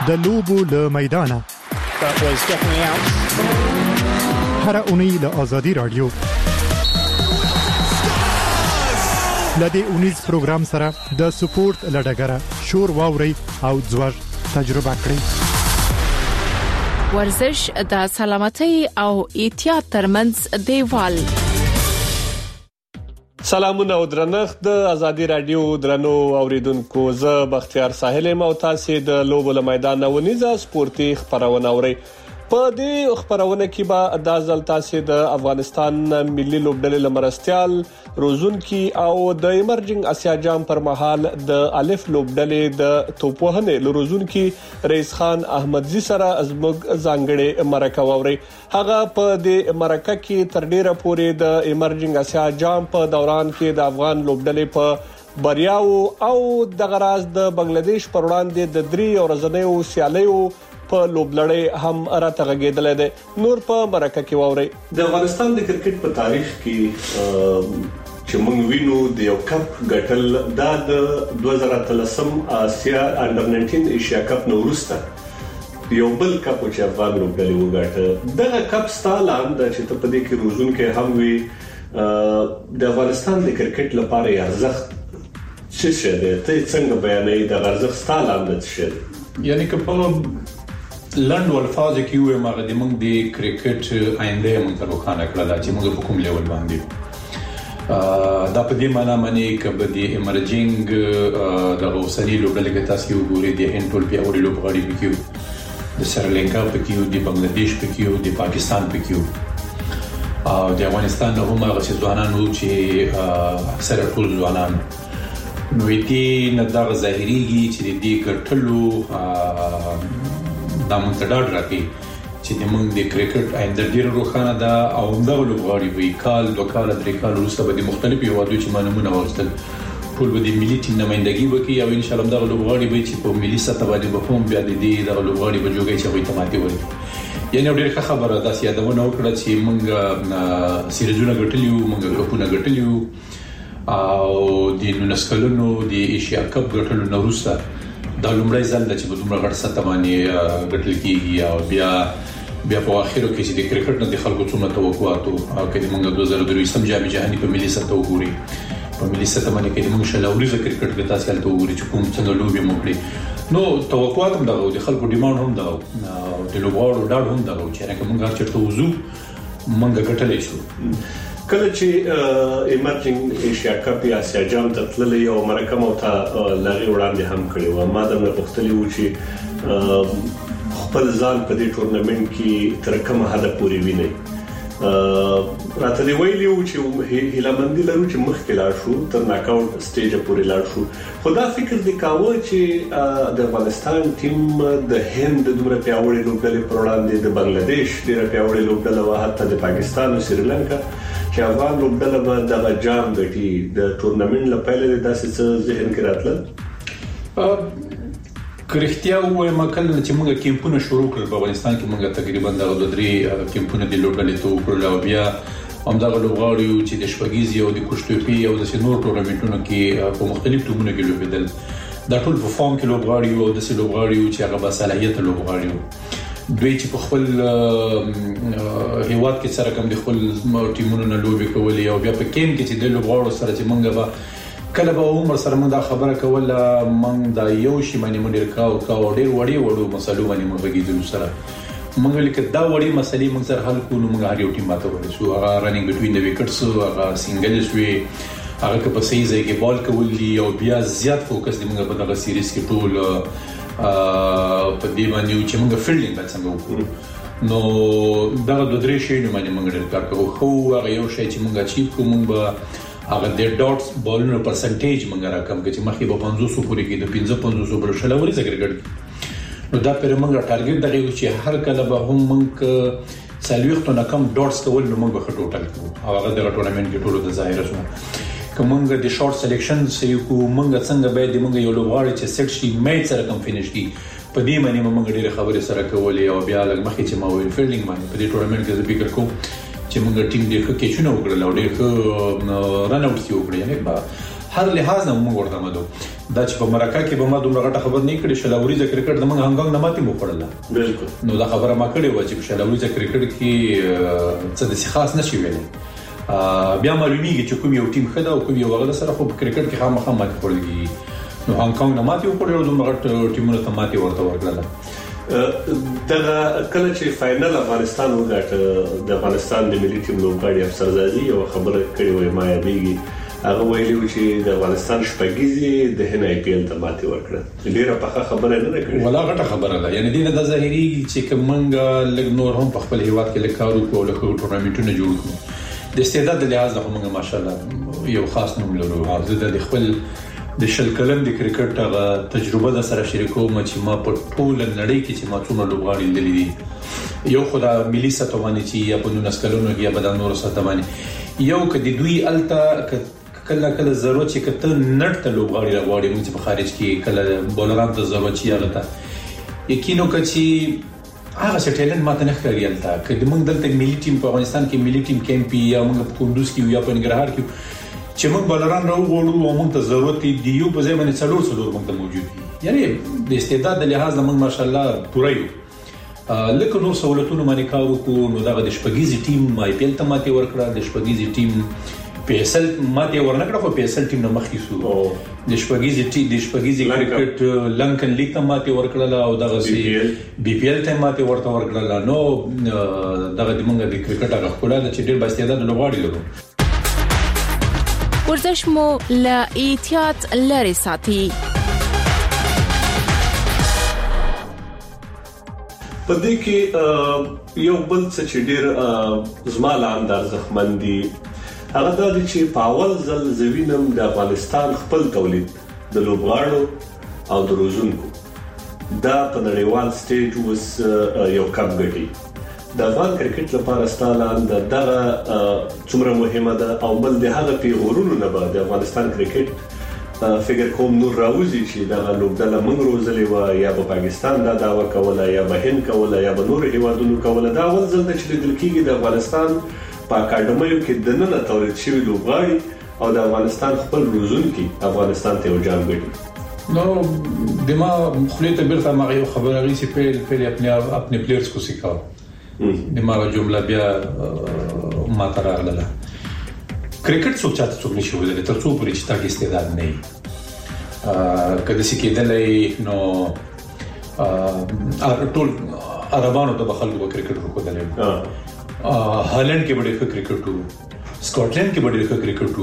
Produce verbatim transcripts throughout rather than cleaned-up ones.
د لوبو له میدانه. That was definitely out. هر اونۍ له آزادي رادیو لدې اونیز پروګرام سره د سپورت لډګره شور واوري او ځوړ تجربه کړئ. ورزش د سلامتۍ او احتیاط ترمنځ دیوال. سلامونه او درنښت د آزادي رادیو درنو اوریدونکو، زه بختیار ساحل یم او تاسو د لوبو له میدان ونیزه سپورتي خبرونه اورئ. په دې خبرونه کې به د ځل تاسو د افغانستان ملي لوبډلې لمرستيال روزونکي او د ایمرجنګ اسیا جام پر مهال د الف لوبډلې د توپوهنې لروزونکي رئیس خان احمدزي سره ازمګ ځانګړي مرکه ووري. هغه په دې مرکه کې تر ډیره پورې د ایمرجنګ اسیا جام په دوران کې د افغان لوبډلې په بریاو او د غراز د بنگلاديش پر وړاندې د درې ورځنیو سیالیو په لوبلړۍ هم راته غږیدل دي. نور په مرکه کې ووري. د افغانستان د کرکټ په تاریخ کې چې موږ وینو د یو کپ ګټل د دوه زره اتلسم آسیا انډر ناینټین ایشیا کپ نو وروسته یو بل کپ چې افغان لوبډلې وګټه. دغه کپ ستاله د چې ته په دې کې روزونکي هم وي د افغانستان د کرکټ لپاره ارزښت څه شه ده؟ ته څنګه بیانې د ارزښت ستاله د څه؟ یعنی که په لند والفاظ کې وي مغه د موږ د کرکټ آینده موږ ته روښانه کړل چې موږ په کوم لیول باندې دا په دې معنی باندې کبه د ایمرجنګ د اوسنی لوبډلې کې تاسو وګورئ د انټول پیاوړي لوبغاړي پکې د سریلانکا پکې د بنگلاديش پکې د پاکستان پکې او د افغانستان نه هم هغه ځوانان چې اکثره ټول ځوانان نو دې نه دا ظاهريږي چې دې ګټلو د منتدار راکې چې د موږ د کرکټ آینده ډیر روښانه ده او دغه لوبغاړي وی کال دوه کال درې کال وروسته به د مختلفو هیوادو چې مانمونه ورستل ټول به د ملي ټیم نمائندګي وکړي او ان شاء الله دغه لوبغاړي به چې په ملي سطح باندې به هم بیا د دې دغه لوبغاړي به جوړي چې وي تماتي وي. یعنی ډیر ښه خبره ده چې یادونه وکړه چې موږ سیریزونه ګټلیو موږ کپونه ګټلیو او د نونسکلونو د ایشیا کپ ګټلو نه وروسته دا لومړی ځل چې په دومره غټ سطح باندې ګټل کیږي او بیا بیا په اخر کې چې د کرکټ نه د خلکو څومره توقعات او کله موږ دوه زره درې سم جامي جهاني په ملي سطح وګوري په ملي سطح باندې کې موږ شلاوري کرکټ کې تاسو ته وګوري چې کوم څنګه لوبي موکړي نو توقعات هم دغه د خلکو ډیماند هم دغه د لوبغاړو ډاډ هم دغه چې راکه موږ چرته وځو موږ ګټلې شو. کله چې ایمرجنګ ایشیا کپ یا اسیا جام ته تللی او مرکه مو ته لغې وړاندې هم کړی و. ما د مختلفو و چې خپل ځان په دې ټورنمنت کې تر کومه حد پورې ویني راته دی ویلیو چې هیلمندي لرو چې مخکې لاړ شو تر ناکاوټ سټیج پورې لاړ شو. خدا فکر دی کاوه چې د افغانستان ټیم د هند د دومره پیاوړي لوبډلې پر وړاندې د بنگلاديش ډیره پیاوړي لوبډله او حتی د پاکستان او سریلانکا چې افغان لوبډله به د جام غټي د ټورنمنت لپاره د داسې څه ذهن کې راتل. کرختیا وای مکل چې موږ کیمپونه شروع کړل په افغانستان کې موږ تقریبا د درې کیمپونه د لوبډلې ته وکړل او بیا هم دا لوبغاړي چې د شپږیزي او د کوشټوپی او د سينور ټورنمنټونو کې په مختلف ټیمونو کې لوبېدل. دا ټول په فارم کې لوبغاړي او د سي لوبغاړي چې هغه با صلاحيت لوبغاړي دوی چې په خپل هیواد کې سره کوم د خپل ټیمونو نه لوبي کولې او بیا په کیم کې چې د لوبغاړو سره چې موږ به کله به عمر سره موږ دا خبره کوله موږ دا یو شی باندې موږ ډیر کاو کاو ډیر وړي وړو مسلو باندې موږ بګیدل سره موږ لیکه دا وړي مسلې موږ سره حل کوو موږ هر یو ټیم ماته ورسو هغه رننګ بټوین د وکټس هغه سنگلز وی هغه په صحیح ځای کې بال کولې او بیا زیات فوکس دی موږ په دغه سیریز کې ټول په دې باندې چې موږ فیلډینګ باندې څنګه وکړو نو دا د درې شي نه باندې موږ ډېر کار کوو. خو هغه یو شی چې موږ اچیو کوم به هغه د ډاټس بالونو پرسنټیج موږ راکم چې مخې په پنځوس پورې کې د پنځه پنځوس پر شلوري څخه نو دا پر موږ ټارګټ دغه چې هر کله به هم موږ سالويخت نه کم ډاټس کول نو موږ به ټوټل کوو او هغه د ټورنمنت کې ټولو د ظاهره شو کومنګ د شارټ سلیکشن سې کو موږ څنګه به د موږ یو لوبغاړي چې سټ شي میچ سره کم فینیش کی په دې باندې موږ ډېر خبرې سره کولې او بیا لږ مخکې چې ما ویل فیلډینګ باندې په دې ټورنمنت کې زه فکر کوم چې موږ ټیم ډېر ښه کېچونه وکړل او ډېر ښه رن اوټ وکړل یعنی په هر لحاظ نه موږ ورته مدو دا چې په مرکه کې به ما دومره غټه خبر نه کړې شلاوريزه کرکټ د موږ هنګنګ نه ماتې مو کړله بالکل نو دا خبره ما کړې و چې شلاوريزه کرکټ کې څه د خاص نشي ویلې بیا معلومیږي چې کوم یو ټیم خدا او کوم یو غل سره خو کرکټ کې خامخا ماتې خورلږي نو هنګنګ نه ماتې وکړل دومره غټ ټیمونه ته ماتې ورته ورکړله دا کله چې فائنل افغانستان وګټ د افغانستان د ملي ټیم لوبغاړي افسرزادي یو خبره کړې وای ما یادېږي هغه ویلي چې د افغانستان شپږیزي د هن آی پی ایل ته ماتې ورکړه ډیره پخه خبره نه کړې ولا غټه خبره ده یعنی دینه د ظاهري چې کومنګ لګ نور هم په خپل هیواد کې لکارو کو له ټورنمنټونو جوړ کړو د استعداد له لحاظ نه موږ ماشاءالله یو خاص نوم لرو زه د خپل د شل کلن د کرکټ هغه تجربه د سره شریکوم چې ما په ټول نړۍ کې چې ما څومره لوبغاړي لیدلي دي یو خدای ملي ستوانی چې یا په نونس کلونو کې یا په نور ستوانی یو کدي دوی الته کله کله ضرورت چې کته نړ ته لوبغاړي راغواړي موږ په خارج کې کله بولران ته ضرورت شي هغه ته یقینو کچي هغه ټیلنټ ماته نه ښکاري الته کله موږ دلته ملي ټیم په افغانستان کې ملي ټیم کیمپي یا موږ په کندوز کې یا په ننګرهار کې چې موږ بولران راوغوړو او موږ ته ضرورت دی یو په ځای باندې څلور څلور موږ ته موجود دي یعنی د استعداد له لحاظ موږ ماشاءالله پوره یو لکه نور سہولتونو باندې کار وکړو نو دا د شپږیزي ټیم آی پی ایل ته ماتې ورکړه د شپږیزي ټیم پی ایس ایل ماته ورنکړه خو پی ایس ایل ټیم نه مخکې سو د شپږیزي ټیم د شپږیزي کرکټ لنکن لیګ ته ماته ورکړه او دغه سی بي پی ایل ته ماته ورته ورکړه نو دغه د موږ د کرکټ هغه خپل د چې ډېر باستعداد لوبغاړي لرو ورزش مو له احتیاط لري ساتي په دې کې یو بل څه چې ډېر زماله انداز ځخمندي هغه د دې چې پاول زل زوینم د افغانستان خپل تولید د لوبغاړو او د روزونکو دا په نړیوال سټیج وس یو کم ګټي د افغان کرکټ لپاره ستاله د دغه څومره مهمه ده او بل د هغه پیغورونو نه بعد د افغانستان کرکټ فکر کوم نور راوځي چې دا لوبډله موږ روزلې و یا په پاکستان دا داوا کوله یا به هند کوله یا به نور هیوادونو کوله دا ول ځل چې د کېږي د افغانستان په اکاډمیو کې د نن تولید شوی لوبغاړي او د افغانستان خپل روزونکي افغانستان ته وجام ګټي نو دما خلیته بیرته ما یو خبره غي چې په په خپل خپل پلیئرز کو سکاو دما جمله بیا ما تراغله کرکټ څوک چاته څوک نشي ولې تر څو پورې چې تا کې استعداد نه وي کله چې کېدلې نو ا ټول عربانو ته بخلو کرکټ وکړل هالند کې ډېر ښه کرکټ وو سکاټلند کې ډېر ښه کرکټ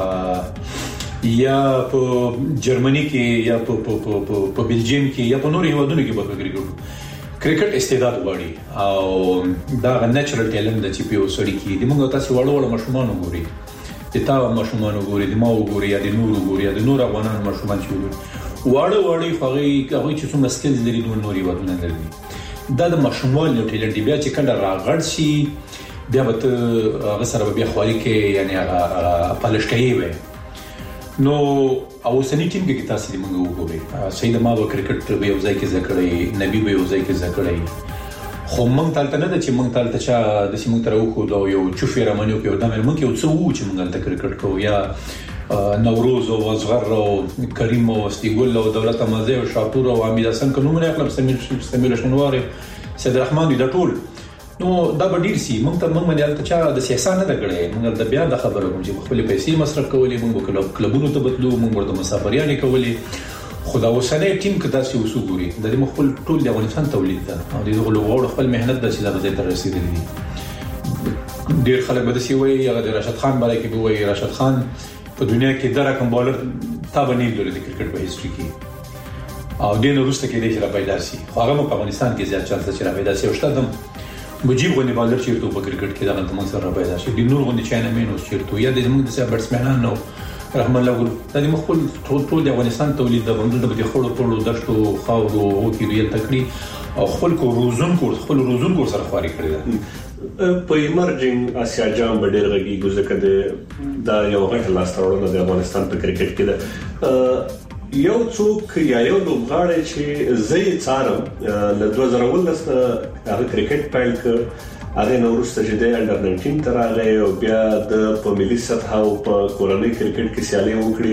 وو یا په جرمني کې یا په په په بلجیم کې یا په نور هیوادونو کې به کرکټ وو کرکټ استعداد غواړي او دا نېچرل ټیلنټ د چې په سړی کې د موږ تاسو وړو وړو مشمون وګوري د تا مشمون وګوري د ما وګوري یا د نور وګوري یا د نور افغانانو مشمون چې وګوري وړو وړو خو هغه چې څومره سکلز لري د نور هیوادونو لري دا د مشمول یو ټیلنټ بیا چې کله راغړ شي بیا به هغه سره بیا خواري کې یعنی هغه پالشکایي وي نو او سنی ټیم کې تاسو دې موږ وګورئ سید ما و کرکټ به یو ځای کې ذکرې نبی به یو ځای کې ذکرې خو موږ تالته نه د چې موږ تالته چا د سیمو تر وخو دا یو چوفي رمنیو کې ودامه موږ یو څو چې موږ تل کرکټ کوو یا نوروز او وزغر او کریم او استیګل او دولت مزه او شاپور او امیر حسن کوم نه خپل سمیر سمیر شنوار سید رحمان دا ټول نو دا به ډیر سي موږ ته موږ باندې البته چا د سیاست نه دغړې موږ د بیا د خبرو کوم چې خپل پیسې مصرف کولې موږ کلب کلبونو ته بدلو موږ ورته مسافریانه کولې خدا وسنه ټیم کدا سي وسوګوري د دې خپل ټول د افغانستان تولید ده او د غلوغړ خپل مهنت د سیده ځای ته رسیدلی دي ډیر خلک به سي وایي هغه د راشد خان باندې کې وایي راشد خان په دنیا کې د رقم بالر تا باندې لري د کرکټ په هیستوري کې او دین وروسته کې د چې را پیدا سي خو هغه په افغانستان کې زیات چانس چې را پیدا سي او شتم مجيب غونې بالر چیرته په کرکټ کې دا د موږ سره پیدا شي د نور غونې چاینه مینوس چیرته یا د موږ د سره بیټسمنان نو رحم الله ګل د موږ خپل ټول ټول د افغانستان تولید د باندې د بده خړو ټولو دشتو خاورو او کې ریل تکړی او خپل کو روزون کو خپل روزون کو سره خواري کړی په ایمرجنګ اسیا جام ډېر غږی ګوزکه د دا یو غټ لاسترونه د افغانستان په کرکټ کې ده یو څوک یا یو لوبغاړی چې زې څارم له دوه زره ولس هغه کرکټ پیل کړ هغه نورسته چې د انډر ناینټین تر هغه او بیا د په ملي سطح او په کورنۍ کرکټ کې سیالي وکړي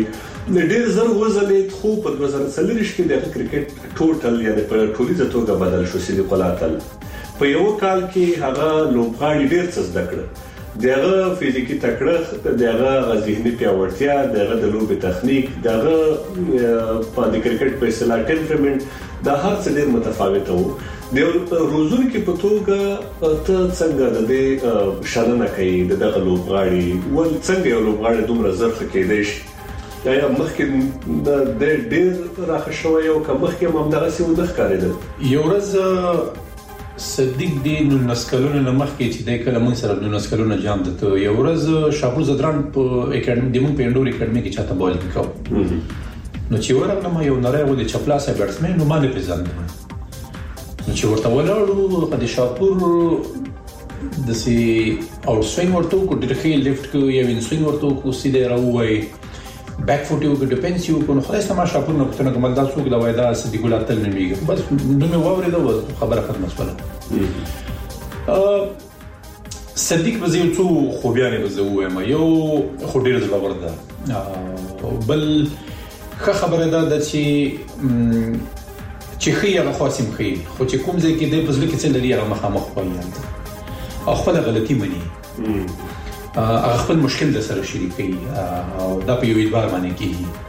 ډېر زر وزلید خو په دوه زره څلور کې د کرکټ ټوټل یعنی په ټولیزه توګه بدل شو صدیق الله تعالی په یو کال کې هغه لوبغاړي ډېر څه زده کړل دغه فزیکی تکړه دغه ذهني پیاوړتیا دغه د لوبي تخنیک دغه په د کرکټ په اصطلاح ټمپرمنت دا هر څه ډېر متفاوت وو د روزونکو کې په توګه ته څنګه د دې شالنه کوي دغه لوبغاړي ول څنګه یو لوبغاړي دومره زرخه کېدای شي یا مخکې د ډېر راخه شوی او که مخکې هم دغه څه ونه ښکارېدل یو ورځ صدیق دی نو نسکلونه مخکې چې د کله مون سره نو نسکلونه جام دته یو ورځ شاپور زدران په اکیډمي د مون په انډور اکیډمي کې چاته بال وکاو نو چې ورغلم یو نړۍ و د چپلاسه بیټسمن نو باندې پریزنټ نو چې ورته ولاړو په د شاپور د سي او سوینګ ورته کو د خیل لیفت کو یا وین سوینګ ورته کو سیده راوای بیک فوټ یو د ډیفنسیو کو نو خلاص ما شاپور نو پښتنه کومل دا څوک دا وایدا صدیق الله تعالی نمیږي بس نو مې ووري دا خبره ختمه شوه ا صدیق وزیر څو خوبیانه وزو ما یو خو ډیر زړور ده بل ښه خبره ده چې چې خي هغه خاصم خي خو چې کوم ځای کې د پزله کې څه لري هغه مخامخ وایي او خپل غلطي مني هغه خپل مشکل د سره شریکي او دا په یو اعتبار باندې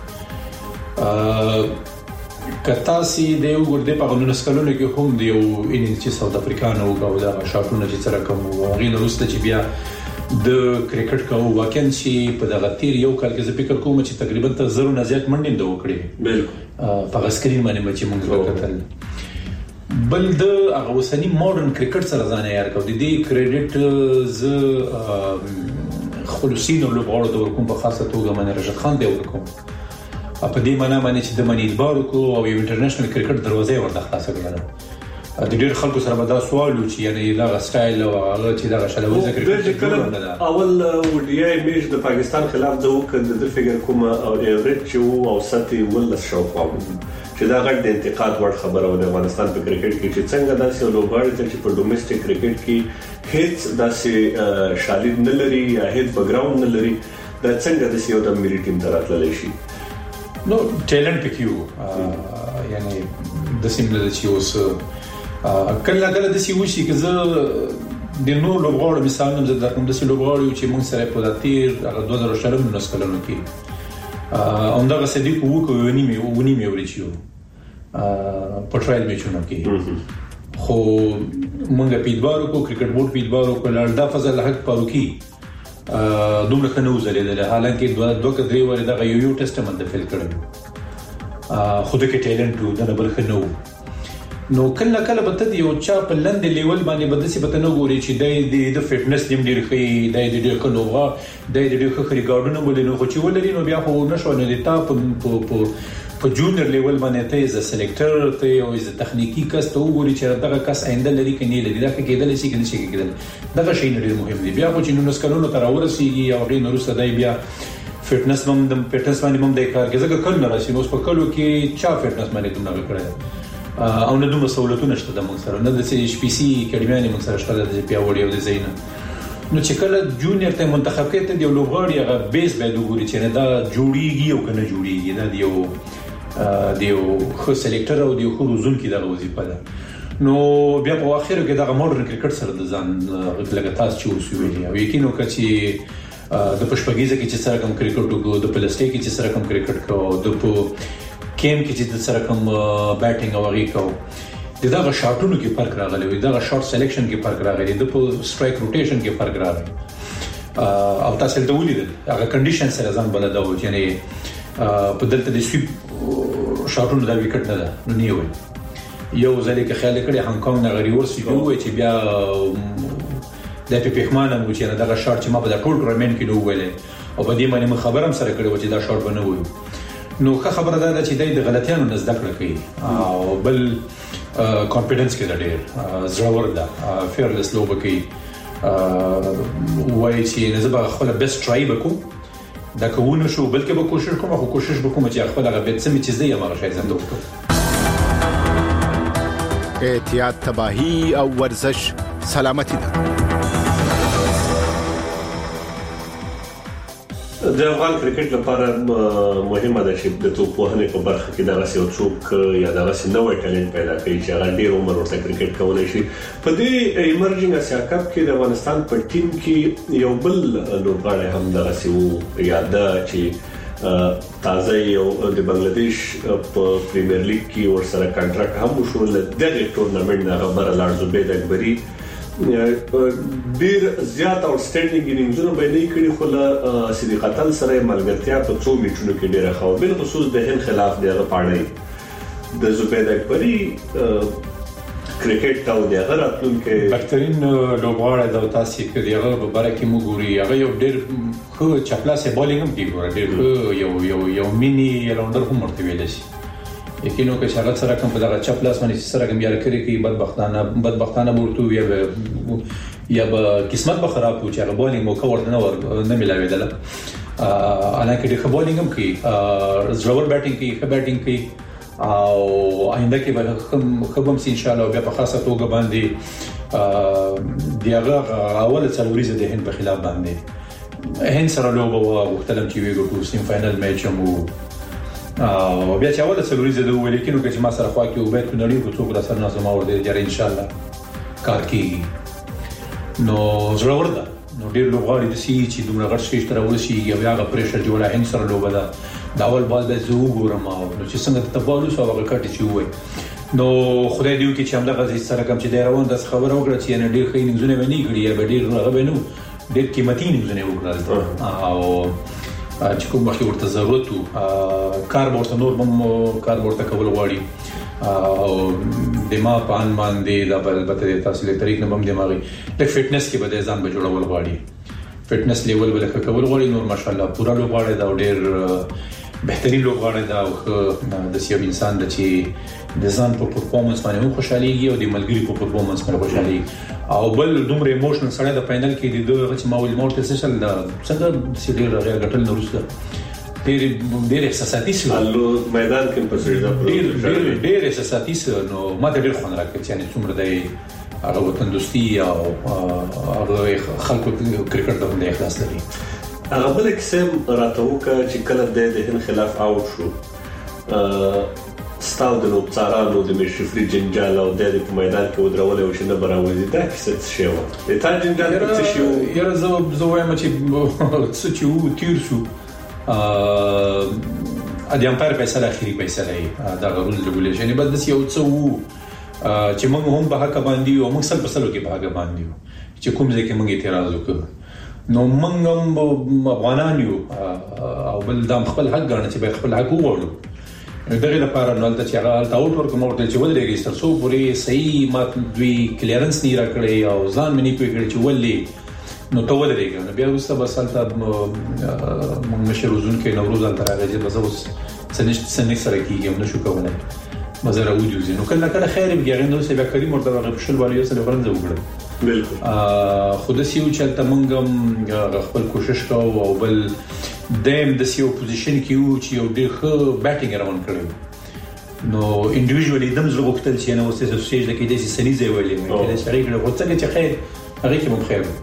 کیږي کتا سي د یو ګرده په غنونو سکلونه کې هم د یو انینګ چې ساوث افریقانو او دا شاټونه چې سره کوم او غیر وروسته چې بیا د کرکټ کوو واکن شي په دغه تیر یو کال کې زه فکر کوم چې تقریبا تر زرو نه زیات منډې د وکړي بالکل په سکرین باندې چې موږ وکړل بل د هغه وسنی ماډرن کرکټ سره ځان یار کو د دې کریډټ ز خلصین او لوبغاړو د ورکوم په خاصه توګه باندې رشد خان دی ورکوم په دې معنی باندې چې د منی اعتبار کو او یو انټرنیشنل کرکټ دروازه ورته خلاصه کړل د ډېر خلکو سره به دا سوال و چې یعنی دا سټایل او هغه چې دا شلوزه کرکټ اول وډیا ایمیج د پاکستان خلاف د وکړ د فګر کوم او ایوریج او ساتي ولس شو چې دا غټ د انتقاد وړ خبره و د افغانستان په کرکټ کې چې څنګه داسې لوبغاړي چې په ډومېسټک کرکټ کې هیڅ داسې شالید نه لري یا هیڅ بیکګراوند نه لري دا څنګه د یو د ملي ټیم تر راتللی شي نو ټیلنت پکې یعنی د سیمله چې اوس کله کله د سی وشي چې زه د نو لوبغاړو مثال نم زه درکوم د سی لوبغاړو چې موږ سره په داتیر هغه دوه زره شلم نو سکلونو کې اوندا صدیق وو کو ونی می ونی می ورچیو په ټرایل میچونو کې خو مونږ پیډبارو کو کرکټ بورډ پیډبارو کو لړدا فضل حق پاروکی دومره کنه وزلیدل حالانکه دوه دوه کډری ور دغه یو یو ټیسټمنت د فیل کړو خو د کې ټیلنت وو د بل خنو نو کله کله به ته یو چا په لند لیول باندې بدسي به نه ګوري چې د د فټنس نیم ډیر خي د د ډیر کنوغه د د ډیر خري ګاډونو ولې نو خو چې ولري نو بیا خو نشو نه د تا په په په جونیئر لیول باندې ته از سلیکټر ته او از تخنیکی کس ته وګوري چې دغه کس آینده لري کني لري دا کېدل شي کني شي کېدل دغه شی ډیر مهم دی بیا خو چې نو نسکلونو تر اورسیږي او غیر نورسته دی بیا فټنس هم د فټنس باندې هم د کار کې ځکه کله راشي نو په کلو کې چا فټنس باندې کوم نه کړی او نه دومره سہولتونه شته د موږ سره نه د سی پی سی اکیډمي موږ سره شته د پیاوړي او د زینا نو چې کله جونیئر ته منتخب کړي ته د لوبغاړي هغه بیس به وګوري چې دا جوړیږي او کنه جوړیږي دا دیو دیو خو سلیکټر او دیو خو روزون کې د وظیفه ده نو بیا په اخر کې دا ماډرن کرکټ سره د ځان لګتاس چوس ویلي او یقینو کچې د پښپګیزه کې چې سره کوم کرکټ کو د پلاستیک کې چې سره کوم کرکټ کو د په کیم کې چې د سره کوم بیټینګ او هغه کو دغه شاټونو کې فرق راغلی وي دغه شاټ سلیکشن کې فرق راغلی د په سټرایک روټیشن کې فرق راغلی او تاسو ته ولیدل هغه کنډیشن سره ځان بلدا و یعنی په دلته د سویپ شاټونو د وکټ نه ده نو نیو یو ځل کې خیال کړی هانګ کانګ نه غریور سی وي چې بیا د پیپخمانه مو چې دغه شاټ چې ما په ټول ټورنمنت کې نو ویلې او په دې باندې خبرم سره کړی و چې دا شاټ بنه وي نو ښه خبره ده چې د غلطیانو نه زده کړه کوي او بل کانفیډنس کې د ډېر زړور ده فیرلس لوبه کوي وایي چې نه زه به خپل بیسټ ټرای وکړم دا کوونه شو بلکې به کوشش کوم خو کوشش وکړم چې خپل هغه بیت سمې چیزې یې مغه شي زنده وکړم احتیاط تباہی او ورزش سلامتی ده د افغان کرکټ لپاره مهمه ده چې د توپوهنې په برخه کې دا غسي او څوک یا دا غسي نوې ټالنت پیدا کوي چې هغه ډیر عمر ورته کرکټ کولای شي. په دې ایمرجنګ اسیا کپ کې د افغانستان په ټیم کې یو بل لوبغاړی هم دا غسي وو یاد چې تازه یو د بنگلاديش په پریمیر لیګ کې ورسره کانټراکټ هم وشو د ټورنمنت نه خبره لاړ زبید اکبري ډیر زیات اوټسټینډینګ انینګزونه باندې کړي خو له صدیق قتل سره ملګرتیا په څو میچونو کې ډیره خو بل خصوص د هند خلاف دی غپاړی د زبید اکبري کرکټ تاو دی هغه راتلون کې بهترین لوبغاړی د تاسو کې دی هغه په باره کې موږ هغه یو ډیر خو چپلاسه بولینګ هم دی ډیر یو یو یو مینی راوندر هم ورته ویل شي یقینو کې شغل سره کوم په دغه چپلاس باندې سره کوم یار کړی کې بدبختانه بدبختانه ورته وی یا به قسمت به خراب و چې هغه بولینګ مو کور نه ور نه ملاویدل الانکه د بولینګ هم کې زړور بیټینګ کې ښه بیټینګ کې او آینده کې به خبم سي ان شاء الله بیا په خاصه توګه باندې دیغه اول څلوريزه د هند په خلاف باندې هند سره لوبه وختلم چې ویګو په سیم فائنل میچ مو او بیا چې اوله څلوريزه د ویل کېنو چې ما سره خوا کې وبېت کو نړۍ په څوک را سره نظم اور دی جره ان شاء الله کار کوي نو زړور ده نو ډېر لوغاړي د سی چې دومره غټ شي تر ورسي یا هغه پریشر جوړه هند سره لوبه ده دا اول بال د زو ګورم او چې څنګه ته په لوسو هغه کټ چې وای نو خدای دې وکړي چې هم د غزي سره کوم چې ډېر روان د خبره وکړه چې نه ډېر خې نږدې باندې کړی یا ډېر هغه بنو ډېر قیمتي نږدې وکړل او چې کوم وخت ورته ضرورت وو کار ورته نور هم کار ورته کول غواړي او دماغ پان باندې د البته تاسو له طریق نه هم دماغي د فټنس کې به ځان به جوړول غواړي فټنس لیول ولکه کول غواړي نور ماشاءالله پورا لوغاړي دا ډېر بهترین لوغاړي دا او د سیو انسان د چې د ځان په پرفورمنس باندې خوشاليږي او د ملګری په پرفورمنس باندې خوشاليږي او بل دومره ایموشنل سره د فائنل کې د دوه چې ماول مورټ سیشن د څنګه سیډر راغی غټل نو وروسته ډېر ډېر احساساتي سو الو میدان کې په سړي د ډېر ډېر احساساتي سو نو ما ته ډېر خون راکړ چې نه څومره د هغه وطن دوستي او هغه خلکو کرکټ د باندې اخلاص لري هغه بل کیسه راتوکه چې کله د هند خلاف اوټ شو ستاو د لوبڅارانو د مشرفري جنجال او د په میدان کې ودرول او شنه براوځي دا کیسه څه شی و د تا جنجال څه شی و یاره زه زه وایم چې څه چې و تیر شو ا د امپایر فیصله اخیری فیصله دا غوړل ریګولیشن بعد د یو څه وو چې موږ هم به حق باندې او موږ سل په سلو کې به حق باندې چې کوم ځکه موږ اعتراض وکړو نو موږ هم افغانان یو او بل د خپل حق غواړي چې به خپل حق وغواړو دغه لپاره نو ته چې هغه تاوټ ورکوم ورته چې ولې تر څو پوری صحیح مات دوی کلیرنس نه راکړي او ځان منی پېکړي چې ولې نو ته ولې نو بیا وسته بس حالت موږ مشروزون کې نوروز تر هغه چې بس اوس سنشت سنک سره کېږي نو شو کولای مزه راوځي نو کله کله خیر بیا نو سبا کریم ورته غوښل والی سره ورنځ وکړه بالکل خود سیو چلته موږ خپل کوشش کوو او بل دیم د سیو پوزیشن کې یو چې یو ډېر ښه بیټینګ روان کړی نو انډیویډوالي دم زړه وکړل چې نو اوسه سټیج د کې د سنیزه ویلې مې کله شریک له وڅنګ چې خیر هغه کې مو خیر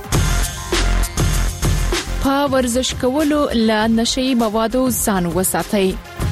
په ورزش کولو له نشي موادو ځان وساتئ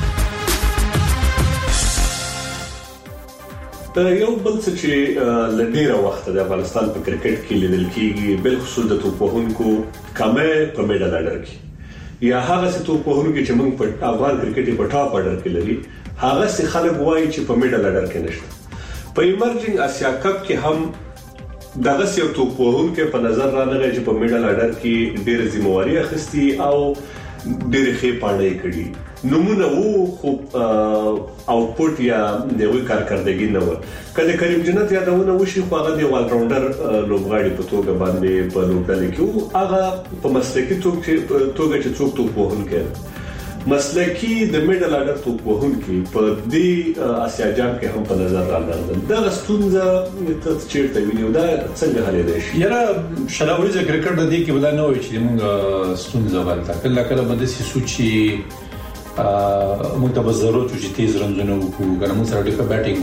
یو بل څه چې لډیره وخت د افغانستان په کرکټ کې لیدل کیږي بل خصوص د توپوهونکو کمه په میډل اډر کې یا هغه څه توپوهونکو چې موږ په افغان کرکټ په ټاپ اډر کې لري هغه څه خلک وایي چې په میډل اډر کې نشته په ایمرجنګ اسیا کپ کې هم دغه څه توپوهونکو په نظر رانغی چې په میډل اډر کې ډېر ذمہواری اخیستي او ډېر ښه پاڼې کړي نمونه وو خو اوټپوټ یا دغه کارکردګي نه و کله کریم جنت یادونه وشي خو هغه د وال راونډر لوبغاړي په توګه باندې په لوبډلې کې هغه په مسلکي توګه چې څوک توپوهونکو مسلکي د میډل اډر توپوهونکو په دې اسیا جام کې هم په نظر راغله دا غستونځه ته چیرته ویني دا څنګه حل دی شي یاره شلاوري کرکټ د دې کې ولا نه وي چې موږ ستونزه ولته کله کله بده سي سوچي موږ ته ضرورت چې تیز رنځونه وکړو ګرمو سره ډېر بیټینګ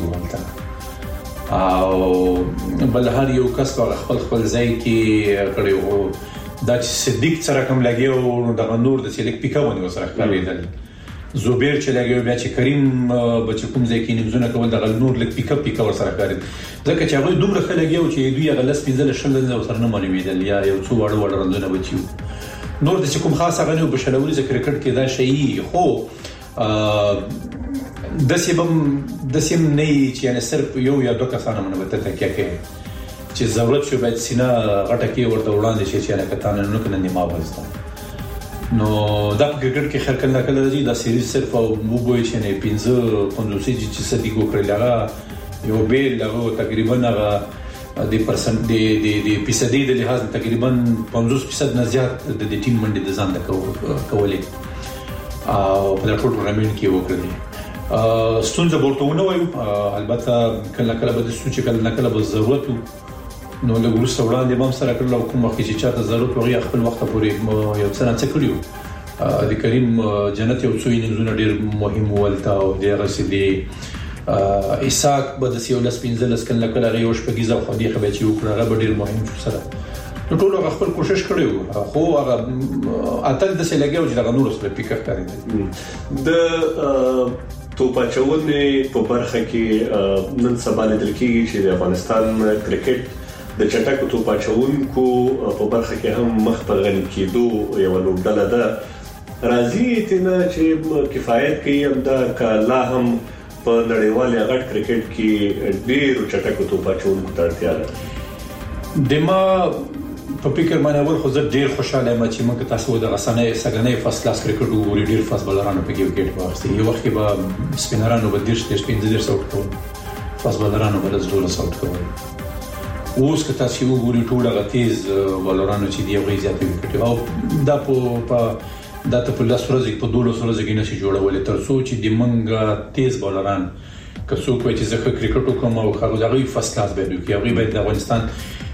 وکړو او بل هر یو کس خپل خپل ځای کې کړي وو دا چې صدیق سره کوم لګیو د نور د سلیک پیکاونه سره کاریدل زوبیر چې لګیو بیا چې کریم بچ کوم ځکه نیمزونه کول د نور لک پیک اپ پیک اور سره کارید ځکه چې هغه دومره خلګیو چې دوی غلس پینځل شل نه سره نه معلومیدل یا یو څو وړ وړ رندونه بچیو نور د کوم خاصه غنیو بشلوري ذکر کرکټ کې دا شی خو د سیبم د سیم نه چې یعنی صرف یو یا دوه کسانه منوته تکیه کوي چې ضرورت شو باید سینا غټه کې ورته وړاندې شي چې نه کتان نه کنه نیمه وځه نو دا کرکټ کې خیر کله کله راځي دا سیریز صرف او مو بوي چې نه پنځه پنځوسي چې صدیق وکړل یو بیل له تقریبا هغه د پرسنټ د د فیصدي د لحاظ تقریبا پنځوس فیصد نه زیات د ټیم منډي د ځان د کولې او په ټول ټورنمنت کې وکړل ستونزه ورته وایو البته کله کله به د سوچ کله کله به ضرورت نو له ګورس وړاندې هم سره کړل او کوم وخت چې چاته ضرورت وغي خپل وخت پورې یو څه نه څه کړیو د کریم جنت یو څو یې ډیر مهم ولته او د رسیدي اساق به د سیولس پنځلس کله کله یو شپږیزه خو دی خبرې چې وکړه ډیر مهم سره نو ټول خپل کوشش کړیو خو هغه اتل د سیلګیو چې د نور سره پیک کړی د توپاچونې په برخه کې نن سبا لیدل کېږي چې د افغانستان کرکټ د چټکو توپاچونکو په برخه کې هم مخ په غني کېدو یو لوبډله ده راځي ته چې کفایت کوي هم دا کله هم په نړیوال غټ کرکټ کې ډېر چټکو توپاچونکو ته اړتیا ده دما په فکر باندې ور خو زه ډیر خوشاله یم چې موږ تاسو د غسنې سګنې فاست کلاس کرکټ وګورئ ډیر فاست بالرانو په کې وکټ واخستي یو وخت کې به سپینرانو به ډیر ډیر سپین ډیر ساوټ کوي فاست بالرانو به د ډول ساوټ کوي اوس که تاسو وګورئ ټول هغه تیز بالرانو چې دی غوړي زیاتې وکټ او دا په دا ته په لاس ورځې په دوه ورځې کې نشي جوړول تر څو چې د منګه تیز بالران که څوک وایي چې زه کرکټ کوم او هغه دغه فاست کلاس به وي هغه به د افغانستان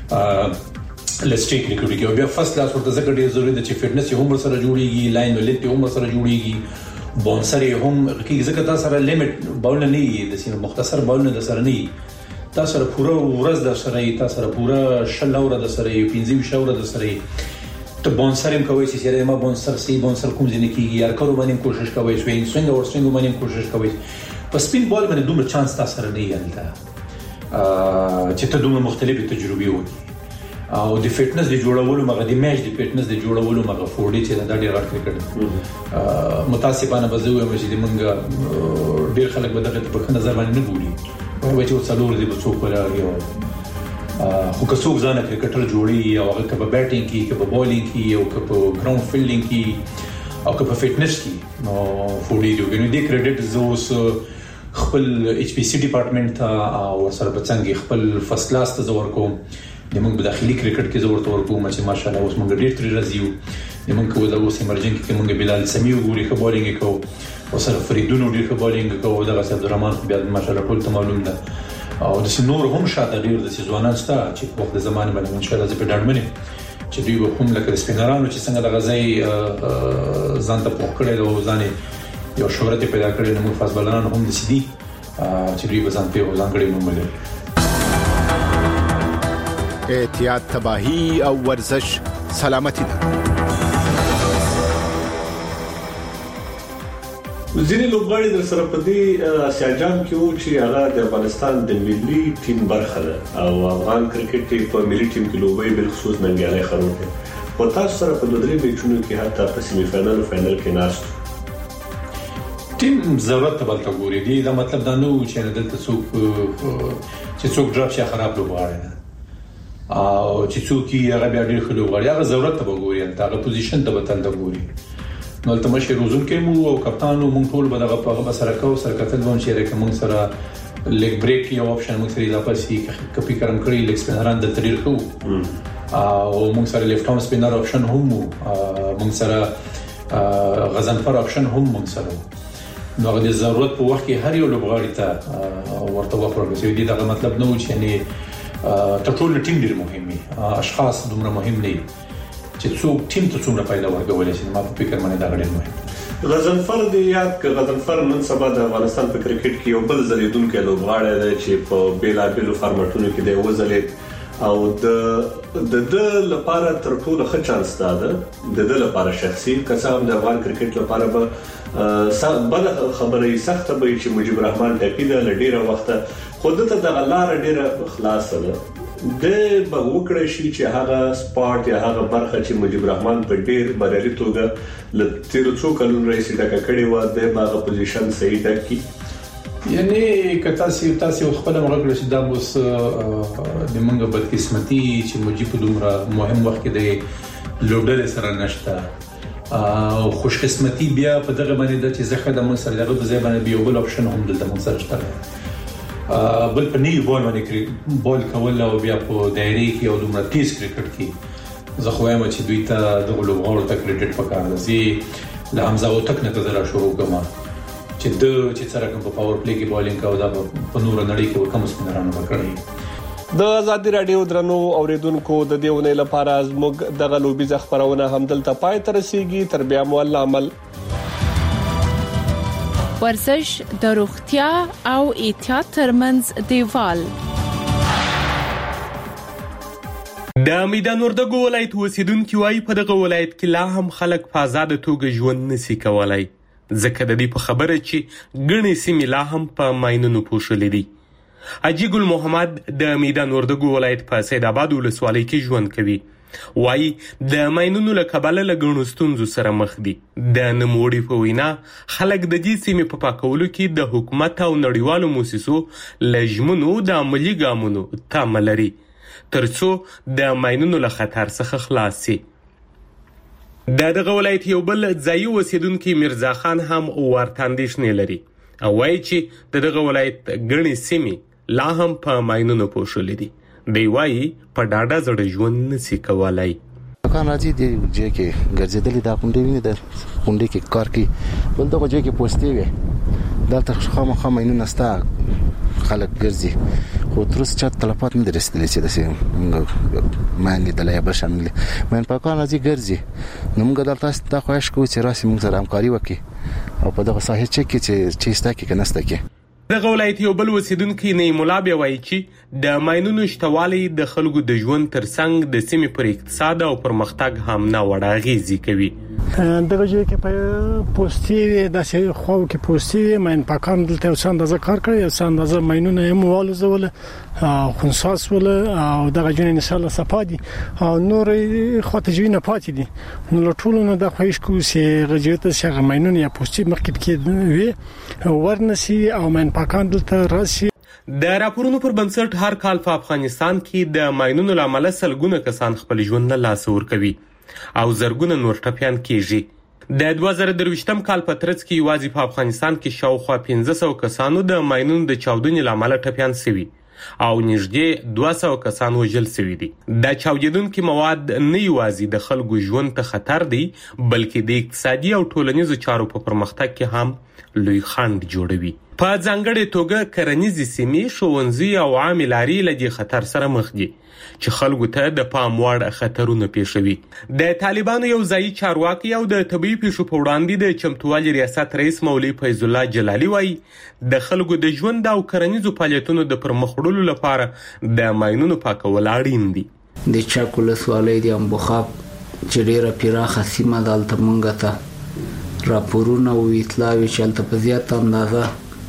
لسټیک لیکل کېږي بیا فرست کلاس ورته ځکه ډیر ضروري ده چې فټنس یې هم سره جوړیږي لاین ولټ هم سره جوړیږي بونسر یې هم کې ځکه تاسو سره لیمټ باول نه یي د سینه مختصر باول نه سره نه تاسو سره پوره ورځ د سره تاسو سره پوره شل اور د سره پنځه شاور د سره ته بونسر هم کوي چې سره ما بونسر سی بونسر کوم ځنه کېږي یار کارو باندې کوشش کوي سوینګ سوینګ اور سوینګ باندې کوشش کوي په سپین بال باندې دومره چانس تاسو سره نه یالته چې ته دومره مختلفه تجربې وکړي او د فټنس د جوړولو مغه د میچ د فټنس د جوړولو مغه فورډي چې دا ډیر غټ کرکټ متاسفانه بزوي مې چې موږ ډیر خلک به دغه په نظر باندې نه ګوري وایي چې څلور دي په څوک ولاږي خو که څوک ځان کرکټر جوړي او هغه کبه بیټینګ کی کبه بولینګ کی او کبه ګراوند فیلډینګ کی او کبه فټنس کی نو فورډي جوړي د کریډټ زوس خپل ایچ پی سی ډپارټمنټ او سره بچنګ خپل فرست کلاس ته زور کوم د موږ په داخلي کرکټ کې زور تور کوم چې ماشاءالله اوس موږ ډیر تر راځیو د موږ کو د اوس ایمرجنټ کې موږ بلال سمي وګوري خو بولینګ کو او سره فریدونو ډیر خو بولینګ کو او دغه عبدالرحمن بیا ماشاءالله ټول ته معلوم ده او د نور هم شاته ډیر د ځوانان ستا چې په وخت د زمانه باندې ان شاء الله زه په ډاډمنه چې دوی به هم لکه سپینرانو چې څنګه د غزي ځان ته پوښ کړي او ځان یو شهرت پیدا کړي نو فاز بلان هم د سیدي چې دوی به ځان په ځانګړي نوم لري احتیاط تباہی او ورزش سلامتی ده ځینې لوبغاړي در سره په دې آسیا جام کې وو چې هغه د افغانستان د ملي ټیم برخه ده او افغان کرکټ په ملي ټیم کې لوبي بل خصوص ننګیالي خرو کې او تاسو سره په دوه درې میچونو کې حتی په سیمه فائنل او فائنل کې ناست ټیم ضرورت ته بلته ګوري دی دا مطلب دا نو چې دلته څوک چې څوک ډراپ شي خراب لوبغاړي او چې څوک یې هغه بیا ډېر ښه لوبغاړي هغه ضرورت ته وګوري هغه پوزیشن ته به تل وګوري نو تل مشه روزون کې مو او کپتان مو ټول به دغه په سره کو سره کتل وون چې رقم سره لیګ بریک یو اپشن مو سره اضافه سي کپی کرم کړی لیګ سپینران د تریر خو او مو سره لیفت هاند سپینر اپشن هم مو سره غزنفر اپشن هم مو سره نو هغه د ضرورت په وخت کې هر یو لوبغاړي ته ورته وکړل چې دې دا مطلب نه و چې نه ټول ټیم ډیر مهم دي اشخاص دومره مهم دي چې څوک ټیم ته څومره فائدہ ورکولای شي ما په فکر باندې دا ډېر مهم غزنفر دی یاد ک غزنفر نن سبا د افغانستان په کرکټ کې یو بل زریدونکو لوبغاړی دی چې په بیلا بیلو فارمټونو کې دی وزلې او د د د لپاره تر ټولو ښه چانس ده د د لپاره شخصي قسم د افغان کرکټ لپاره به بل خبره سخته به چې مجيب الرحمن ټپي ده لډیره وخت خود ته د غلار ډیره خلاص ده د بغوکړې شي چې هغه سپورت یا هغه برخه چې مجيب الرحمن په ډیر بریالي توګه ل تیر څو کلونو راځي دا کړي و د هغه پوزیشن صحیح ډکی یعنی کتا سی تاسو خپل مرګ چې دا بوس د منګه بدقسمتي چې مجيب دومره مهم وخت کې د لوډر سره نشته او خوش قسمتي بیا په دغه باندې د چې زخه د مصر دغه د ځای باندې بیا بل اپشن هم دلته مصر شته بل په نیو بال باندې بال کول او بیا په دایره کې او دومره تیز کرکټ کې زه خو وایم چې دوی ته د غلوغړو ته کریډټ پکار دی له حمزه او تک نه تر شروع کوم چې د چې سره کوم په پاور پلی کې بالینګ او دا په نور نړۍ کې کوم سپینرانو وکړي د آزادي رادیو درنو اوریدونکو د دیونه لپاره زموږ د غلوبي ځخبرونه هم دلته پای تر رسیدي تر بیا مو الله عمل ورزش د روغتیا او احتیاط ترمنځ دیوال د میدان وردګو ولایت اوسیدونکو وايي په دغه ولایت کې لا هم خلک په آزاد توګه ژوند نشي کولای ځکه د دې په خبره چې ګڼې سیمې لا هم په ماینونو پوښلې دي حاجی ګل محمد د میدان وردګو ولایت په سید آباد ولسوالۍ کې ژوند کوي وای د ماینونو له کبله لګونو ستونزو سره مخ دي د نموړي په وینا خلک د دې سیمې په پاکولو کې د حکومت او نړیوالو موسسو لجمنو د عملی ګامونو تمه لري ترڅو د ماینونو له خطر څخه خلاص شي د دغه ولایت یو بل ځایي اوسیدونکو مرزا خان هم ورتاندیشنې لري او وایي چې د دغه ولایت ګڼې سیمې لا هم په ماینونو پوښلې دي دی وایي په ډاډه زړه ژوند نشي کولای کان راځي دی چې کې ګرځېدلې دا کونډې ویني د کونډې کې کار کوي بل دغه ځای کې پوسټي وي دا ته خامخا ماینونه ستا خلک ګرځي خو تر څه چې تلفات نه درستلې چې داسې معنی د لایبه شامل مې په کان راځي ګرځي نو موږ دلته دا خواهش کوو چې راسي موږ سره همکاري وکړي او په دغه ساحه کې چې چې ستا کې کنهسته کې دغه ولایت یو بل اوسیدونکو نعیم الله بیا وایي چې د ماینونو شتوالي د خلکو د ژوند ترڅنګ د سیمې پر اقتصاد او پرمختګ هم نه وړ اغیزې کوي دغه ځای کې په پوسټي د سې خو کې پوسټي ماین پاکان دلته اوس اندازه کار کوي اوس اندازه ماینونه هم والوزول خنصاص ول او دغه جن ان شاء الله صفادي او نور خاطجوی نه پاتې دي نو ټول نه د خوښ کو سي غجته شغه ماینونه یا پوسټي مخکې کې وي ورنسي او ماین پاکان دلته راشي د راپورونو پر بنسټ هر کال په افغانستان کې د ماینونو لامل سلګونه کسان خپل ژوند نه لاس ور کوي او زرګونه نور ټپيان کیږي د دوه زره درویشتم کال په ترڅ کې یوازې په افغانستان کې شاوخوا پنځه سوه کسانو د ماینونو د چاودنې لامل ټپيان شوي او نږدې دوه سوه کسان وژل شوي دي د چاودیدونکو مواد نه یوازې د خلکو ژوند ته خطر دي بلکې د اقتصادي او ټولنیزو چارو په پرمختګ کې هم لوی خنډ جوړوي په ځانګړې توګه کرنیزې سیمې ښوونځي او عامې لارې له دې خطر سره مخ دي چې خلکو ته د پام وړ خطرونه پیښوي د طالبانو یو ځایي چارواکي او د طبي پیښو په وړاندې د چمتووالي ریاست رئیس مولوي فیض الله جلالي وایي د خلکو د ژوند او کرنیزو فعالیتونو د پرمخ وړلو لپاره د ماینونو پاکول اړین دي د چاکولس والي د امبخاب چې ډیره پیراخه سیمه دلته مونږ ته راپورونه او اطلاعي چلته په زیات اندازه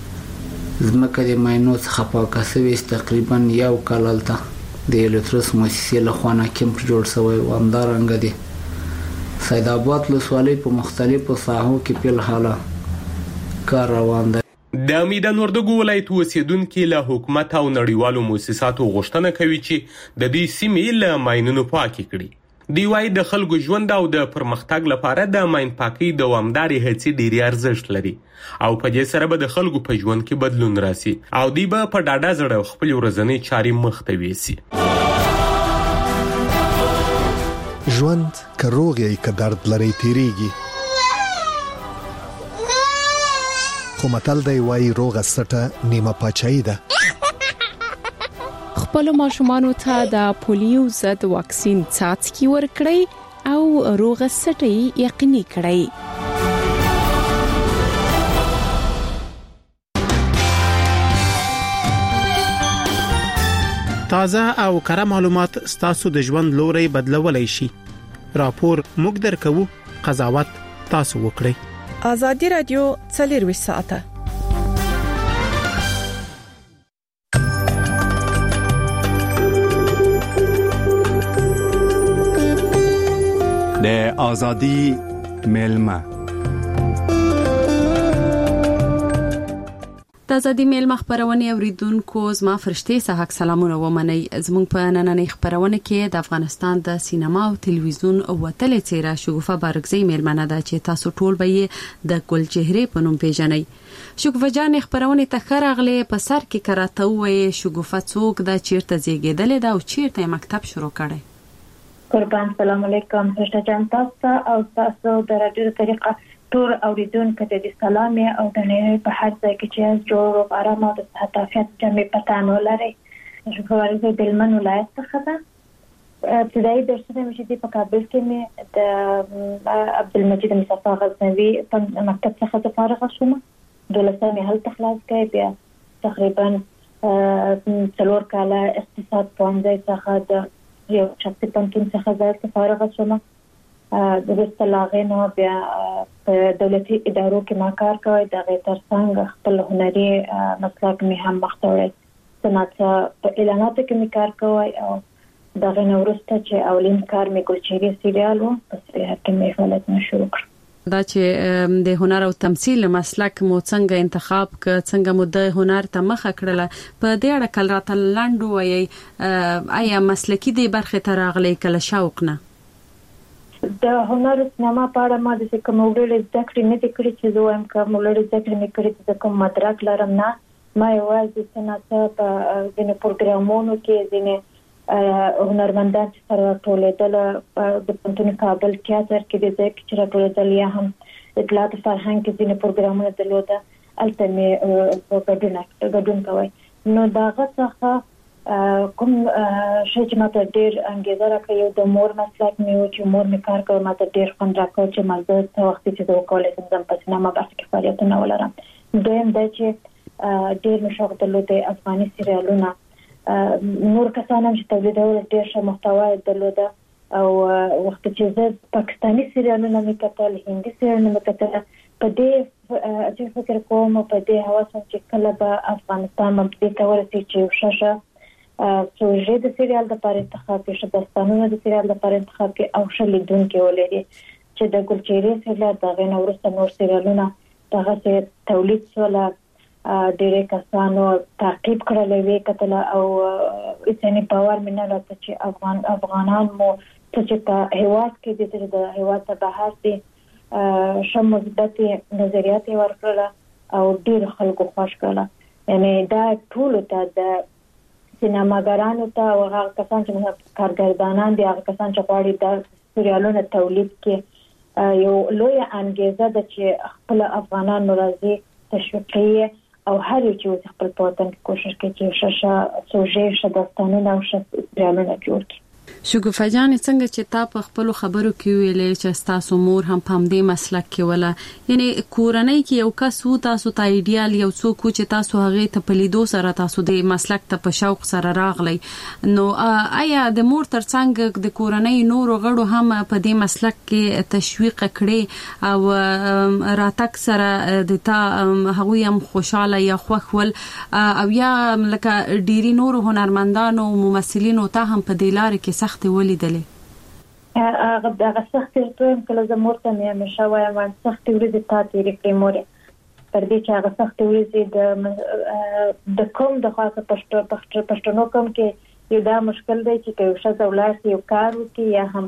زمکه د ماینو څخه پاکه شوې تقریبا یو کال دلته د الکتروس مؤسسې له خوا کیمپ جوړ شوی و همدارنګه دی سید آباد ولسوالۍ په مختلفو ساحو کې په حاله کار روان دی د میدان وردګو ولایت اوسیدونکو له حکومت او نړیوالو مؤسساتو غوښتنه کوي چې د دې سیمې له ماینونو پاکي کړي دی وايي د خلکو ژوند او د پرمختګ لپاره د ماین پاکي دوامداري هڅې ډېری ارزښت لري او په دې سره به د خلکو په ژوند کې بدلون راسي او دی به په ډاډه زړه خپل ورځنی چاري مخ ته ویسي ژوند کروغي ک درد لري تیریږي خو متل دی وايي روغه سټه نیمه پچای ده خپل ماشومان ته د پولیو ضد واکسین څاڅکي ورکړئ او روغه سټي یقیني کړئ تازه او کره معلومات ستاسو د ژوند لوري بدلولای شي. راپور موږ درکو، قضاوت تاسو وکړئ. آزادي رادیو څلور ساعته د آزادی میلمه. د آزادی میلمه خبرونه اوریدونکو زما فرشتي صحاک سلامونه ومني. زموږ په نننۍ خبرونه کې د افغانستان د سینما او تلویزیون وتلې څیره شګوفه بارګزی میلمنه ده چې تاسو ټول به د ګل چهره په نوم پیژنئ. شګوفه جان خبرونه ته خرغله په سر کې کراته وې. شګوفه څوک د چیرته زیږیدلې ده او چیرته مکتب شروع کړي؟ قربان سلام علیکم فرشته جان، تاسو او تاسو د رادیو طریقه ټول اوریدونکو ته د سلام او د نړۍ په هر ځای کې چې جوړ او آرام او د صحت عافیت جمع پتانو لري. شکرانه د هلمند ولایت څخه ده. ابتدایي درسونه مې چې په کابل کې مې د عبدالمجید مصطفی غزنوي په مکتب څخه فارغ شوم. دولسمې هلته خلاص کړې، بیا تقریبا څلور کاله اقتصاد پوهنځي څخه د یو شخصي پوهنتون څخه ځای فارغ شوم. د وروسته لاغې نو بیا په دولتي ادارو کې ما کار کوي. د غیر ترڅنګ خپل هنري مسلک مې هم مخته وړي. صنعت په اعلاناتو کې مې کار کوي او د غیر وروسته چې اولین کار مې ګلچهره سریال و په سریال کې مې فعالیت شروع کړ. دا چې د هنر او تمثيل مسلک مو څنګه انتخاب ک څنګه مو د هنر ته مخه کړله په دې اړه کل راته لاندو وایي آیا مسلکی دی برخه ته راغلی کله شوق نه؟ د هنر سینما په اړه ما د کوم وړل ذکر نه کړی چې زه هم کوم وړل ذکر نه کړی چې کوم مدرک لرم نه. ما یوازې څنګه په ځینې پروګرامونو کې ځینې هنرمندان چې سره ټولېدل د پوهنتون کابل تیاتر کې د ځکه چې ټولېدل یا هم اطلاعات فرهنګ کې ځینې پروګرامونه درلوده. الته مې ګډون ګډون کوي. نو دا غڅه کوم شي چې ماته ډېر انګیزه راکړي یو د مور مسلک مې و چې مور مې کار کوي ماته ډېر خوند راکړي چې مزه څه وخت چې د وکولې سم په سینما برخه کې فعالیتونه ولرم. دویم دا چې ډېر مشوق درلوده افغاني سریالونه. نور کسان هم چې تولیدول ډېر ښه محتوا درلوده او وخت چې زه پاکستاني سریالونه مې کتل، هندي سریالونه مې کتل. په دې چې فکر کوم په دې هوا چې کله به افغانستان باندې تورسي چې شاشه سوژه د سریال د لپاره انتخاب کې شه داستانونه د سریال لپاره انتخاب کې او شه لیدونکو ولري چې د ګلچهره سریال د غن اورسته نور سریالونه دغه څه تولید سره ډېر کسانو تعقیب کړل وی کتل او اسنی پاور مننه چې افغان افغانان مو چې په هیواد کې د هیواد ته بهر دي شه مثبت نظریات ورکړل او ډېر خلکو خوښ کړل. یعنی دا ټول ته د سینماګرانو ته او هغه کسان چې کارګردانان دي هغه کسان چې غواړي د سریالونو تولید کې یو لوی انګیزه ده چې خپل افغانان راځي تشویقي او هر یو چې خپل په وطن کې کوشش کوي چې شاشه سوژه شه داستانونه او شه سریالونه جوړ کړي. شګوفه جان څنګه چې تا په خپل خبرو کې ویلې چې تاسو مور هم په دې مسلک کې ولا یعنی کورنۍ کې یو کس وو تاسو ته ایډیال یو څوک چې تاسو هغه ته په لیدو سره تاسو د مسلک ته په شوق سره راغلی نو آیا د مور ترڅنګ د کورنۍ نور غړو هم په دې مسلک کې تشویق کړي او راتک سره د تا هغه هم خوشاله یا خوښول او یا لکه ډيري نور هنرمندانو او ممثلینو ته هم په دې لار کې سخت ولیدلې؟ هغه دغه سخت ورته کله زموږ ته مې همیشه وایم سخت ورته تاسو لري کړی مور پر دې چې هغه سخت ورته د د کوم د خاصه پښتو پښتو پښتنو کوم کې یو دا مشکل دی چې یو شخص ولایت یو کار وکي یا هم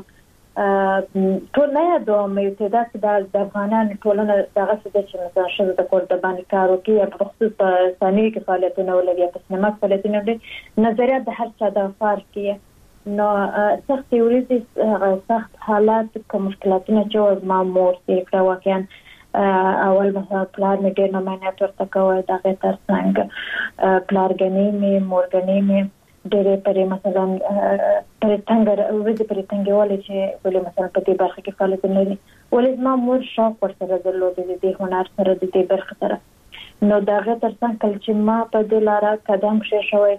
ټول نه دوه یو ته دا د افغانانو ټولنه دغه څه چې مثلا شته د کور د باندې کار وکي یا په خصوص په ثانوي کې فعالیتونه ولري په سینما فعالیتونه ولري نظریات د هر څه د فرق کې نو سخت ورته سخت حالات کوم مشکلاتونه چې ما مور یې کړو واقعا اول مثلا پلان مې ډېر نه معنی ورته کوي دا غیر څنګه پلارګنی مې مورګنی مې ډېر پرې مثلا پرې څنګه ورته پرې څنګه ولې چې ولې مثلا په دې برخه کې فعالیت نه لري ولې ما مور شوق ورسره درلود دې هنر سره دې برخه سره نو دا غیر څنګه چې ما په دې لاره قدم شه شوی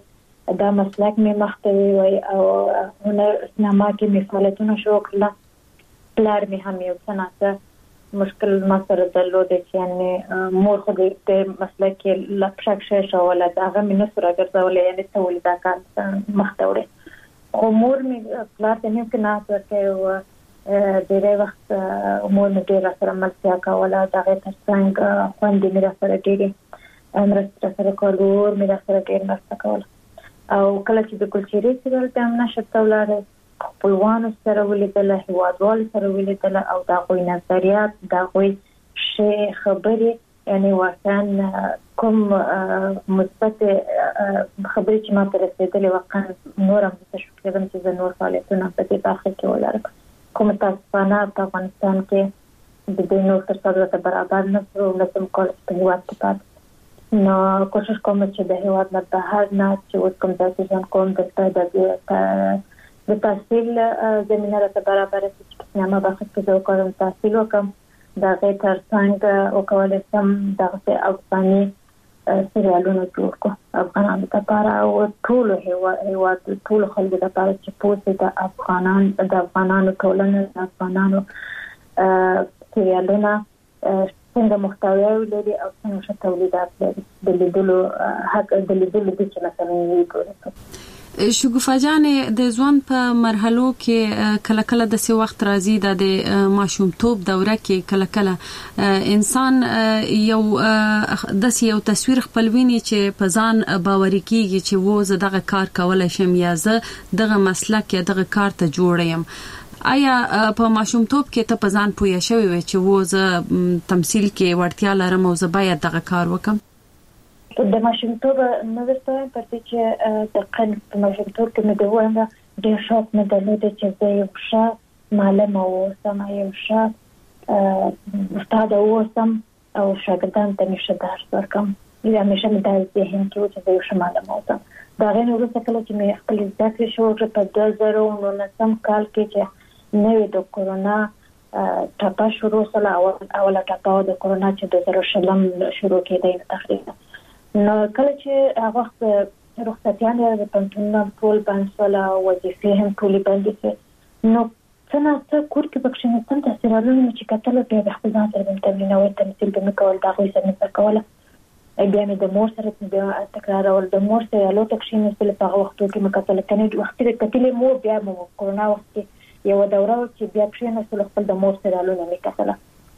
دا مسلک مې مخته وي او هنر سینما کې مې فعالیتونه شروع کړل. پلار مې هم یو څه مشکل ما سره درلود چې یعنی مور خو د مسلک کې لپشک شې شواله هغه مې نه سره ګرځولې یعنی څه ولې دا کار مخته وړي. خو مور مې پلار ته نه کنه ورته ډېر وخت مور مې ډېر سره ملتیا کوله دا غي ترڅنګ خوندې مې سره ډېر امرسته سره کولور مې سره ډېر مرسته کوله. او کله چې د ګلچيري سیریال ته هم نشته ولاړ خپلوانو سره ولیدل هیوادوال سره ولیدل او دا غوي نظریات دا غوي شی خبرې یعنی وطن کوم مثبت خبرې چې ما ته رسیدلې وقان نور هم څه شو کېدم چې زه نور فعالیتونه په دې برخه کې ولرم. کوم تاسو نه په افغانستان کې د دې نور تر څو برابر نه شو نسم کول په هیواد کې پات نو کوشش کوم چې د هیواد نه بهر نه چې اوس کوم تاسو ځان کوم دلته د د تحصیل زمينه راته برابر شي چې نه ما به څه کوم تحصیل وکم دا غي تر څنګه او کولای سم دغه افغاني سریالونو جوړ کو افغانانو لپاره او ټول هیواد ټول خلکو لپاره چې پوسټ د افغانان د افغانانو ټولنه د افغانانو سریالونه څنګه محتوی لري او څنګه تولیدات لري د لیدلو حق د لیدلو د چې مثلا ویډیو شګوفه جانې د ځوان په مرحلو کې کله کله د سی وخت راځي د ماشومتوب دوره کې کله کله انسان یو د یو تصویر خپلویني چې په ځان باوري کیږي چې و زه دغه کار کولای شم یا زه دغه مسلک یا دغه کار ته جوړ یم. آیا په ماشومتوب کې ته په ځان پوهه شوې وې چې و زه تمثيل کې ورتیا لرم او زه باید دغه کار وکم؟ د ماشومتوب نو ورته پاتې چې د قن په ماشومتوب کې مې د وانه د شوق مې درلود چې زه یو ښه معلم او سم یو ښه استاد اوسم او شاګردان ته مې ښه درس ورکم. یا مې شمه د ذهن کې چې زه یو ښه معلم اوسم. دا غوښنه وروسته کله چې مې خپل زده کړې شو په دوه زره او نهم کال کې چې نوې د کورونا ټاپه شروع سره او اوله ټاپه د کورونا چې د زره شلم شروع کېده تقریبا نو کله چې هغه وخت رخصتیان د پنځونه ټول باندې ولا وظیفې هم ټول باندې شي نو څنګه څه کور کې پکښې نه څنګه تاسو چې کتل په خپل ځان سره د تمرین او تمثيل به کول دا خو څه نه کوله بیا مې د مور سره د تکرار او د مور سره له تکشین سره په وختو کې مکتل کنه وخت کې کتلې مو بیا مو کورونا وخت کې یو دوره چې بیا پښې نه سره خپل د مور سره له نه کتل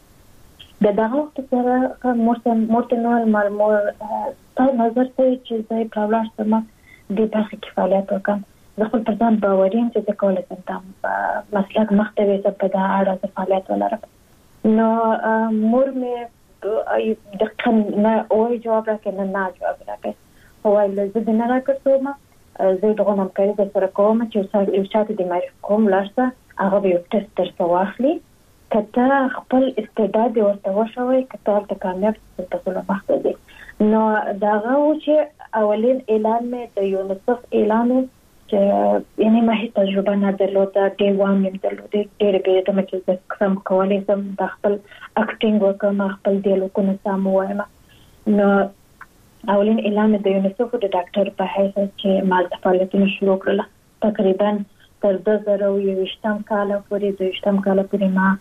د دغه وخت سره مور سره مور ته نو مال مور په نظر ته چې زه په لاس سره د برخه کې فعالیت وکم زه خپل پر ځان باوریم چې زه کولای شم په مسلک مختوي څه په دا اړه فعالیت ولرم نو مور مې د کنه او جواب راکړه نه جواب راکړه هو ولې زه نه راکړم زه دغه نام کوي د سره کوم چې یو شاته د مې کوم لاسه هغه به یو ټیسټ تر سواخلي کته خپل استعداد ورته وشوي کته ته کامیاب تاسو له مخته دي نو داغه چې اولین اعلان مې د یونیسف اعلان چې یعنی ما هیڅ تجربه نه درلوده ډیر وام نه درلوده ډیر به ته مې چې کوم کولای سم د خپل اکټینګ وکم خپل دیالوګونه سم وایم نو اولین اعلان د یونیسف د ډاکټر په حیث چې ما د فعالیتونو شروع کړل تقریبا تر دوه زره یوویشتم کال پورې د یوویشتم کال پورې ما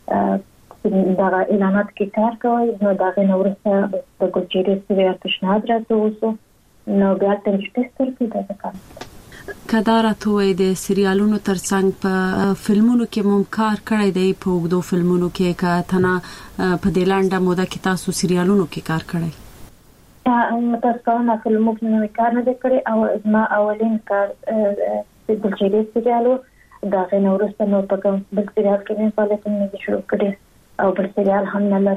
دا اعلانات کې کار کوي نو دا غنورسته د ګوچيري سریال پیشنهاد راځو نو بیا ته چې ستر کې دا کار کدار ته د سریالونو ترڅنګ په فلمونو کې مم کار کړی دی په وګدو فلمونو کې کا تنا په دلانډه موده کې تاسو سریالونو کې کار کړی تا تاسو نه فلمونو کې کار نه کړی او ما اولین کار د ګوچيري سریالو دا غنورسته نو په کوم بل سریال کې فعالیتونه شروع کړی او بل سریال هم نه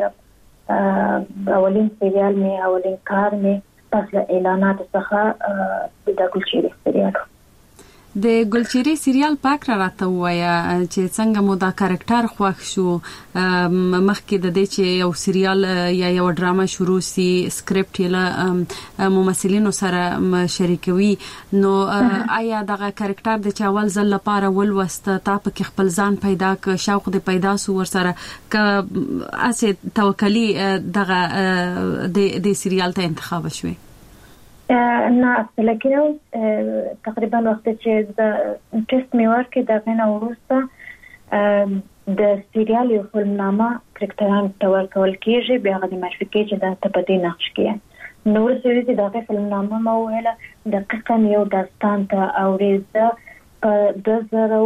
لرم اولین سریال می اولین کار می پس له اعلانات څخه د ګلچيري سریال د ګلچيري سریال پاک را راته وایا چې څنګه مو دا کریکټر خوښ شو مخکې د دې چې یو سریال یا یو ډراما شروع سي سکرپټ یې ممثلینو سره شریکوي نو آیا دغه کریکټر د چاول زل لپاره ولوست تا په خپل ځان پیدا ک شوق د پیدا سو ور سره ک اسه توکلی دغه د د سریال ته انتخاب شوی نه لکه تقریبا وخت چې د ټیسټ مې ورکړ د غنه ورسته د سریال یو فلم نامه کرکټران تور کول کېږي بیا د مشفقې چې د تپدي نقش کې نو ورسره چې د فلم نامه مو ویله دقیقاً یو داستان ته اوریزه په دوه زره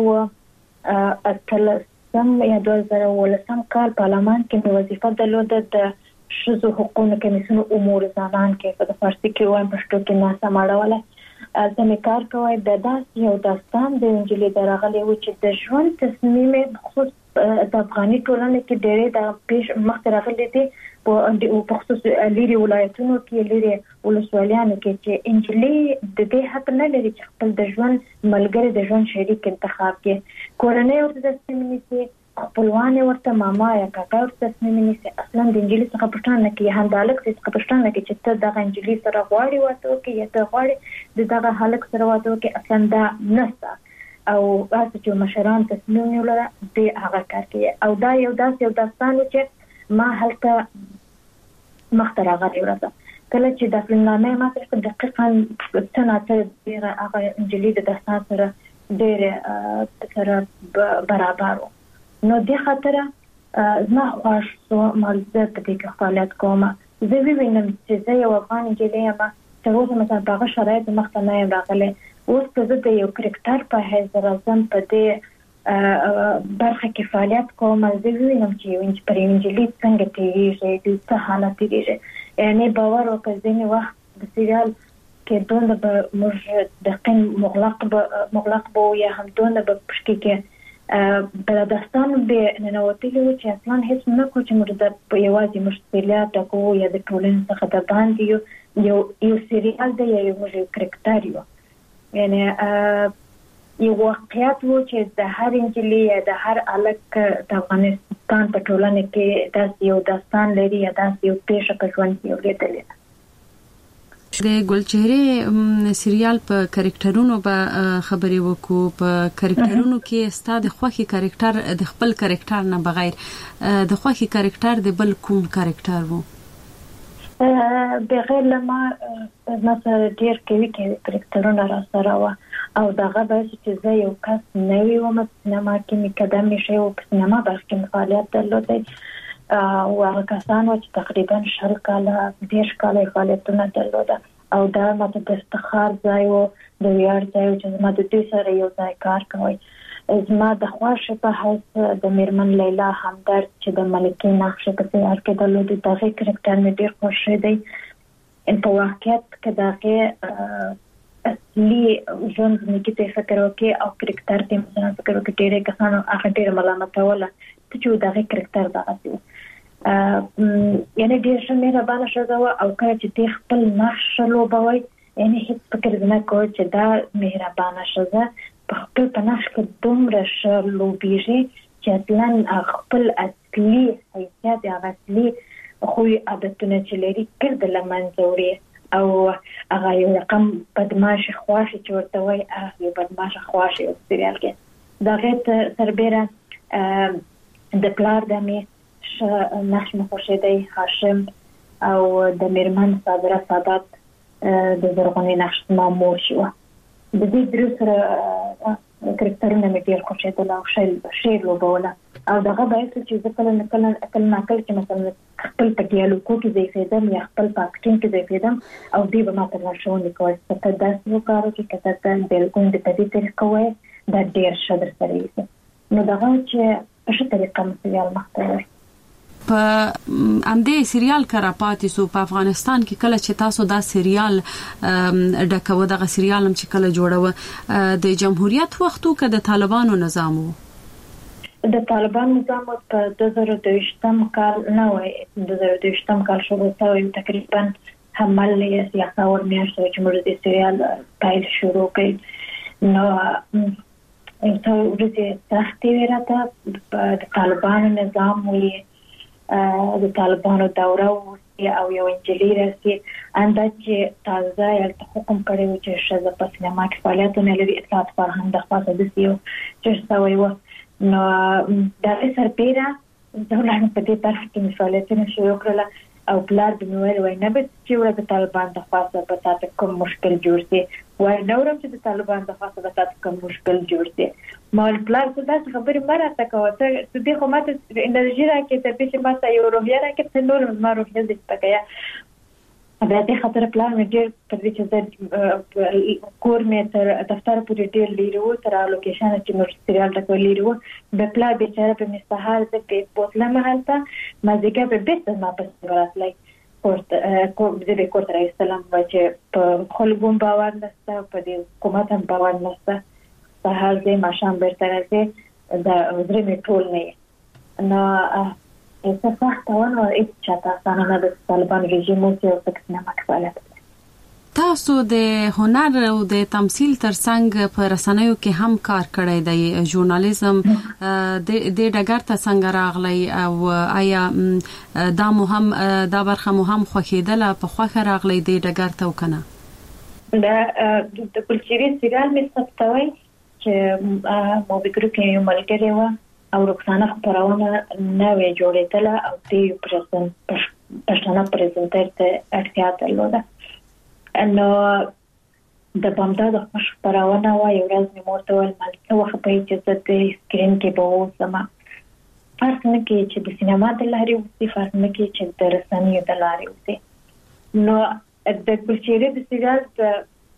اتلسم یا دوه زره ولسم کال پارلمان کې وظیفه درلوده د شذو حقوقو کمیسیون امور زنان کې په فارسی کې وایم پښتو کې ناسا ماړواله البته کار کوي د داس یو داستان د انجلي درغلي و چې د ژوند تصمیم خصوص د افغاني ټولنې کې ډېرې د پیش مخ راغلي دي په خصوص لري ولایتونو کې لري ولسوالیانو کې چې انجلي د دې حق نه لري چې خپل د ژوند ملګری د ژوند شریک انتخاب کړي کورنۍ ورته تصمیم نیسي خپلوان ورته ماما یا کاکا ورته تصمیم نیسي اصلا د انجلي څخه پښتنه کې هندالک څخه پښتنه کې چې ته د انجلي سره غواړي وته کې یا ته غواړي د دغه حالک سره وته کې اصلا دا نسته او تاسو چې مشران تصمیم نیولای دی هغه کار کوي او دا یو داس یو داستان چې ما هلته مخترع غړي ورته کله چې د فلمنامه ما څخه دقیقاً څنګه ډیره هغه انجلي د داستان سره ډیره سره برابر نو د خاطر زما خوښ سو مالزه په دې کې فعالیت کوم زه وینم چې زه یو افغان انجلۍ ما تر اوسه مثلا په شرایط مخته نه یم راغلی اوس که زه د یو کرکټر په حیث راځم په دې برخه کې فعالیت کوم زه وینم چې یو پر انجلۍ څنګه تیریږي د څه حالت تیریږي یعنی باور وکړئ ځینې وخت د سریال کې دونه به موږ دقیق مغلق به مغلق به یا هم دونه به پښکې کې بل داستان به ننوتلی و چې اصلا هیڅ نه کو چې موږ د یوازې مشکلات کو یا د ټولنې څخه د باندې یو یو سریال دی یا یو کرکټر یو یعنی یو واقعیت و چې د هر انجلۍ یا د هر الک د افغانستان په ټولنه کې داسې یو داستان لري یا داسې یو پیښه په ژوند کې ولیدلې د ګلچهره سریال په کریکټرونو به خبرې وکړو په کریکټرونو کې ستاسو د خوخي کریکټر د خپل کریکټر نه بغیر د خوخي کریکټر د بل کوم کریکټر وو بغیر لما مثلا ډیر کوي کې کریکټرونه را سره و او دغه به چې زه یو کس نوی وم سینما کې مقدم شي او په سینما برخه کې فعالیت درلودم او هغه کسان چې تقریبا شل کاله دیش کاله فعالیتونه درلوده او دا ماته د افتخار ځای او د ویاړ ځای چې زما د دې سره یو ځای کار کوي زما د خوښ په حیث د میرمن لیلا همدرد چې د ملکې نقش په سیار کې درلوده دغه کرکټر مې ډیر خوښ دی ان په واقعیت کې دغه اصلي ژوند کې ته فکر وکړي او کرکټر ته مثلا فکر وکړي ډیره کسانو هغه ډیره ملامت ولا چې دغه کرکټر دغه یعنی ډیر شمېره باندې شوه او کله چې ته خپل نقش لوبوي یعنی هیڅ فکر نه کوي چې دا مهربانه شوه په خپل پناش کې دومره شلوبېږي چې اصلا خپل اصلي حیثیت یا اصلي خو عادتونه چې لري کړد لمنځوري او هغه یو رقم بدمعش خواش چې ورته وای هغه یو بدمعش خواش یو سریال کې دا غیت سربېره د پلار د می نقش مخورشیدی هاشم او د میرمن صادره سادات د زرغونې نقش مامور شو د دې درو سره کرکټرونه مې ډیر خوښېدل او شیل شیر لوبوله او دغه باید چې ځکه نه کله کله نه کله چې مثلا خپل په ډیالوګ کې ځای فیدم یا خپل په اکټینګ کې ځای فیدم او دې به ماته راښونه کوي چې ته داسې وکړو چې کته ته بالکل د دې طریقه وای د ډیر شدر سره یې نو دغه چې په څه طریقه مسیال مختلف په امدې سریال کراپاتې سو په افغانستان کې کله چې تاسو دا سریال ډکو دغه سریال هم چې کله جوړو د جمهوریت وختو کې د طالبانو نظام وو د طالبان نظام په دوه زره دوه کال نه وای دوه زره دوه کال شروع شوی تقریبا حمل یې سیاسي اور میاشت چې موږ د سریال پایل شروع کړ نو ته ورته تختې ورته د طالبانو نظام وی د طالبانو دوره او یو انجلۍ راسي انده چې تازه یو حکم کړی و چې شزه په سینما کې فعالیتونه لري اطلاعات فرهنګ د خاصه د سیو چې سوي و نو د سرپیرا ځولانه په دې طرف کې فعالیتونه شروع کړل او بلار بنویل وای نه به چې ورته د طالبان د خاصه په تاسو کوم مشکل جوړ شي وای نورم چې د طالبان د خاصه په تاسو کوم مشکل جوړ شي مال بلار څه داسې خبرې مراته کوي ته دې خو ماته انرژي راکې ته به ماته یو روحیه راکې ته نور ما روحیه دې پکې بیا د خطر پلان مې ډېر پر دې چې د کور مې تر دفتر پورې ډېر لیرو تر لوکیشن چې نور سریال د لیرو به پلا بیچاره په مستحال د په بوتله محلته مازیګه به بیت ما په راتلای کوټ کوم دې کوټ راځي سلام چې په خلګون باور نشته په دې حکومت هم باور نشته سهار دې ماشام بیرته راځي دا درې می ټول نه نو څه فاحتونه اې چاته څنګه د طالبان رژیم او څه مکفالت تاسو د هنر او د تمثيل ترڅنګ په رسنیو کې هم کار کړی دی ژورنالیزم د د ډګر ته څنګه راغلی او آیا دا مهم دا برخه مهم خوښیدله په خوخه راغلی د ډګر ته وکنه دا د کلچري سریال مې ثبتوي چې مو بګرو کې یو ملګری و او رکسانه خبرونه نوې جوړېدله او دې پرزنت پښتنه پرزنټر ته اړتیا درلوده نو د بامداد خبرونه وایي ورځ مې مورته ول مال څه وخت په چې د سکرین کې به وسمه فرق نه کوي چې د سینما د لارې وسی فرق نه کوي چې د رسنیو د لارې وسی نو د کلچري د سریال د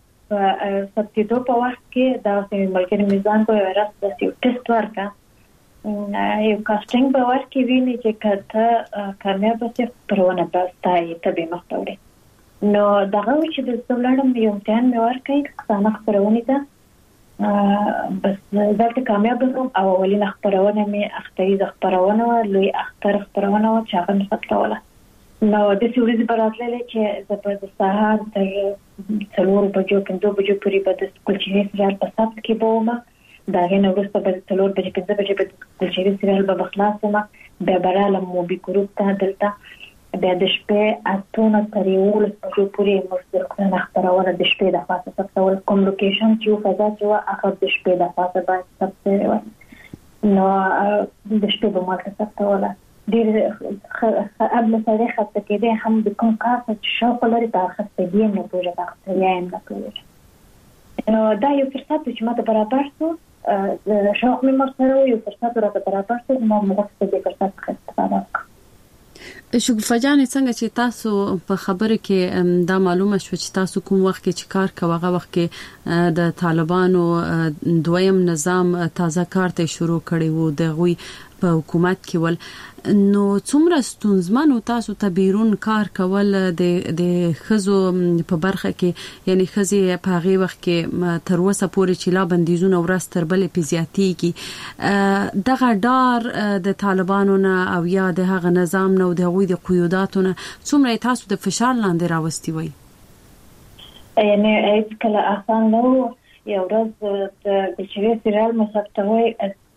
سبتیدو په وخت کې دا چې ملګری میزان په ورځ د یو ټیسټ ورکا یو کاستینګ به ورکې ویني چې کته کامیاب شي پرونه پاستای ته به مختوري نو دغه چې د څولړم یو امتحان مې ورکړی څنګه خبرونه ده بس دلته کامیاب شوم او اولین خبرونه مې اختری خبرونه لوی اختر خبرونه او چې هغه ثبتوله نو د سوري براتلې چې د سهار تر څلور بجو پنځه بجو پورې به د کلچري سریال په سات کې بومه دا غنه ورسته به څلور بجې پنځه بجې په کلچري سریال به خلاصمه به براله مو به ګروپ ته دلته به د شپې اتونه تر یو بجو پورې مستقله خبرونه د شپې د خاصه څخه کوم لوکیشن چې فضا چې اخر د شپې د خاصه باید ثبت نو د شپې به مالته ثبتوله ډېر قبل سره خاصه کې هم د کوم کار چې شاو لري د خاصه دی نه پوهه تاسو یې نه کوي نو دا یو فرصت چې ماته برابر شو شوق مې مرسته یو فرصت راته برابر شو ما موږ د فرصت څخه استفاده وکړه شګوفه جان څنګه چې تاسو په خبره کې دا معلومه شو چې تاسو کوم وخت کې چې کار کوي هغه وخت کې د طالبانو دویم نظام تازه کار ته شروع کړي وو د غوي په حکومت کې ول نو څومره ستونزمنو تاسو ته بیرون کار کول د د خزو په برخه کې یعنی خزي په هغه وخت کې تر اوسه پورې چې لا بندیزونه ورس تر بلې پیزیاتی کې دغه ډار د طالبانو نه او یا د هغه نظام نه او د غوي د قیوداتو نه څومره تاسو د فشار لاندې راوستي وي یعنی هیڅ کله آسان نه یو ورځ د کلچري سریال مصبتوي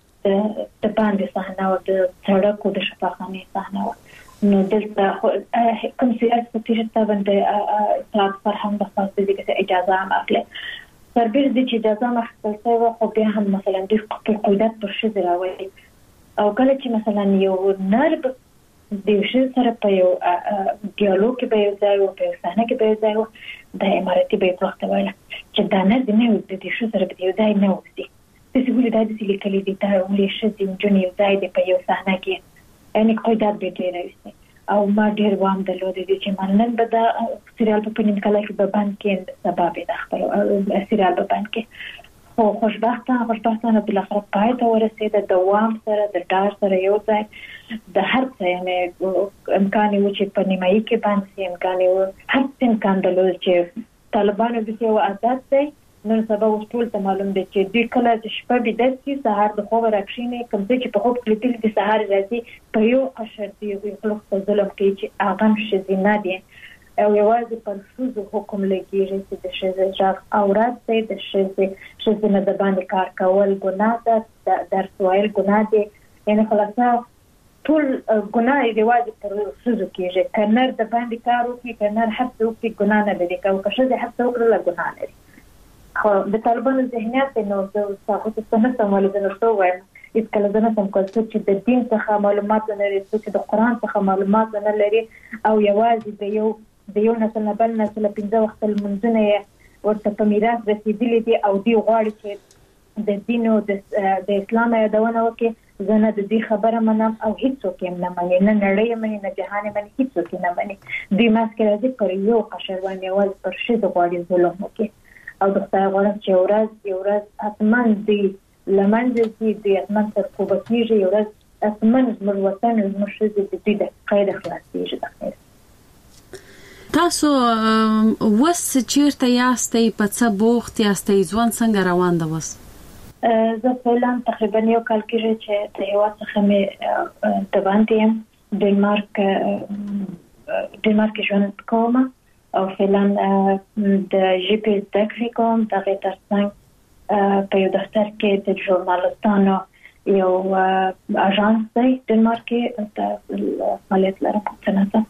د باندې صحنه او د سړک او د شفاخانه صحنه نو دلته کوم سیاست په تیر ته باندې تاسو فرهنګ د خاص دي چې اجازه هم اخلي تربیر دي چې اجازه مخکې شوی خو بیا هم مثلا د خپل قیادت پر شي راوي او کله چې مثلا یو نرب د شي سره په یو ډیالوګ کې به یو ځای او په صحنه کې به یو ځای د اماراتي به وخت وایي چې دا نه د نه د شي سره په یو ځای نه وځي د سیګولې د دې لیکلې دي ته ولې شې د جونی ځای د په یو صحنه کې ان قیادت به ډیر راوستي او ما ډیر وام درلود چې منن به دا سریال په پنځه کال کې به باندې کې سبب د خپل سریال په باندې کې خو خوشبختانه خوشبختانه بل اخر پای ته ورسېد د دوام سره د ډار سره یو ځای د هر څه یعنی امکان یو چې په نیمایي کې باندې امکان یو هر څه امکان درلود چې طالبانو د یو آزاد دی نن سبا ټول ته معلوم دي چې د کله چې شپه به د سي سهار د خوب راکښینه کوم چې په خوب کې تل د سهار راځي په یو اشر دی یو خلک په ظلم کې چې اغم شې نه دي او یوازې پر فوزو حکم لګیږي چې د شې ځاګ اورات دی د شې شې نه د باندې کار کول ګناه ده در سوال ګناه دي یعنی خلاصه ټول ګناه دی یوازې پر فوزو کېږي کنر د باندې کار وکړي کنر هڅه وکړي ګناه نه لري او که شې هڅه وکړي ګناه لري خو د طالبانو ذهنیت نو د تاسو څنګه سمول د نشو وایم هیڅ کله نه کوم کولای چې د دین څخه معلومات نه لري چې د قران څخه معلومات نه لري او یوازې د یو د یو نسل نه بل نسل پنځه وخت المنځونه ورته په میراث رسیدلي دي او دی غواړي چې د دین او د اسلام یادونه وکړي زه نه د دې خبره منم او هیڅوک یې نه مني نه نړۍ مني نه جهان مني هیڅوک یې نه مني دوی ماسکه راځي پر یو قشر باندې یوازې پر ښځو غواړي ظلم وکړي او د خدای غواړم چې یو ورځ یو ورځ حتما دوی لمنځه ځي دوی حتما سرکوبه کېږي یو ورځ حتما زموږ وطن زموږ ښځې د دوی د قید خلاصېږي د خیر تاسو وس چیرته یاستئ په څه بوخت یاستئ ژوند څنګه روان ده وس زه فعلا تقریبا یو کال کېږي چې د هېواد څخه مې د باندې یم ډنمارک ډنمارک ژوند کوم او فعلا د ژبې زده کړې کوم د هغې ترڅنګ په یو دفتر کې د ژورنالستانو یو اژانس دی ډنمارک کې د فعالیت لرم څنګه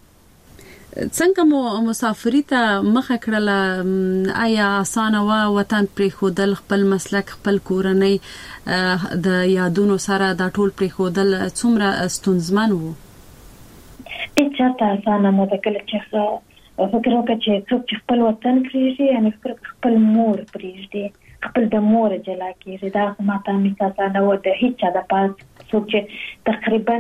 څنګه مو مسافری ته مخه کړله آیا اسانه وا وطن پرې خودل خپل مسلک خپل کورنۍ د یادونو سره د ټول پرې خودل څومره ستونزمن وو هیڅ چاته اسانه نه ده کله چې فکر وکړه چې څوک چې خپل وطن پرېږدي یعنی فکر خپل مور پرېږدي خپل د مور جلا کېږي دا ماته مې اسانه و د هیڅ چا د پاس څوک چې تقریبا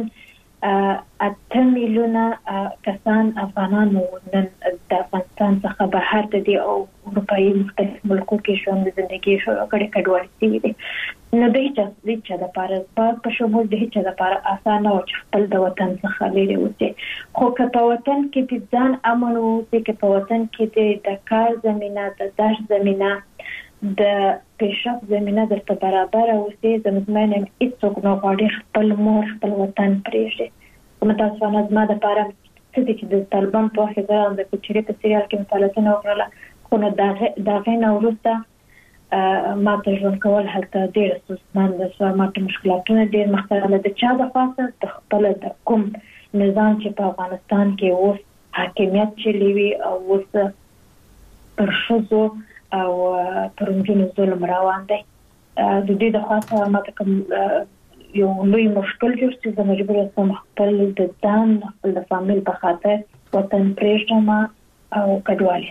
اته میلیونه کسان افغانان نن د افغانستان څخه بهر ته دي او اروپایي مختلف ملکو کې ژوند زندگی شروع کړي کډوالي دي نو د هیڅ د هیڅ د پاره په شمول د هیڅ د پاره اسانه او خپل د وطن څخه لري اوسه خو که په وطن کې د ځان امن او چې په وطن کې د کار زمينه د داش زمينه د پیشرفت زمينه درته برابر او سي زمزمن هیڅوک نه غواړي خپل مور خپل وطن پرېږدي کوم تاسو نه زما د پاره چې د طالبان په وخت کې د کچري په سریال کې مطالعه وکړه خو نو دا غینه ورسته ما ته ژوند کول هلته ډېر ستونزمن ده سو ما ته مشکلاتونه ډېر مختلف د چا د خاصه د خپل د کوم نظام چې په افغانستان کې اوس حاکمیت چلیوي او اوس پر شوزو او پرونجونو ظلم روان دی د دې د خاصه ما ته کوم یو لوی مشکل جوړ چې د مجبور اسم خپل د ځان خپل د فامیل په خاطر وطن پرېږدم او کډوالي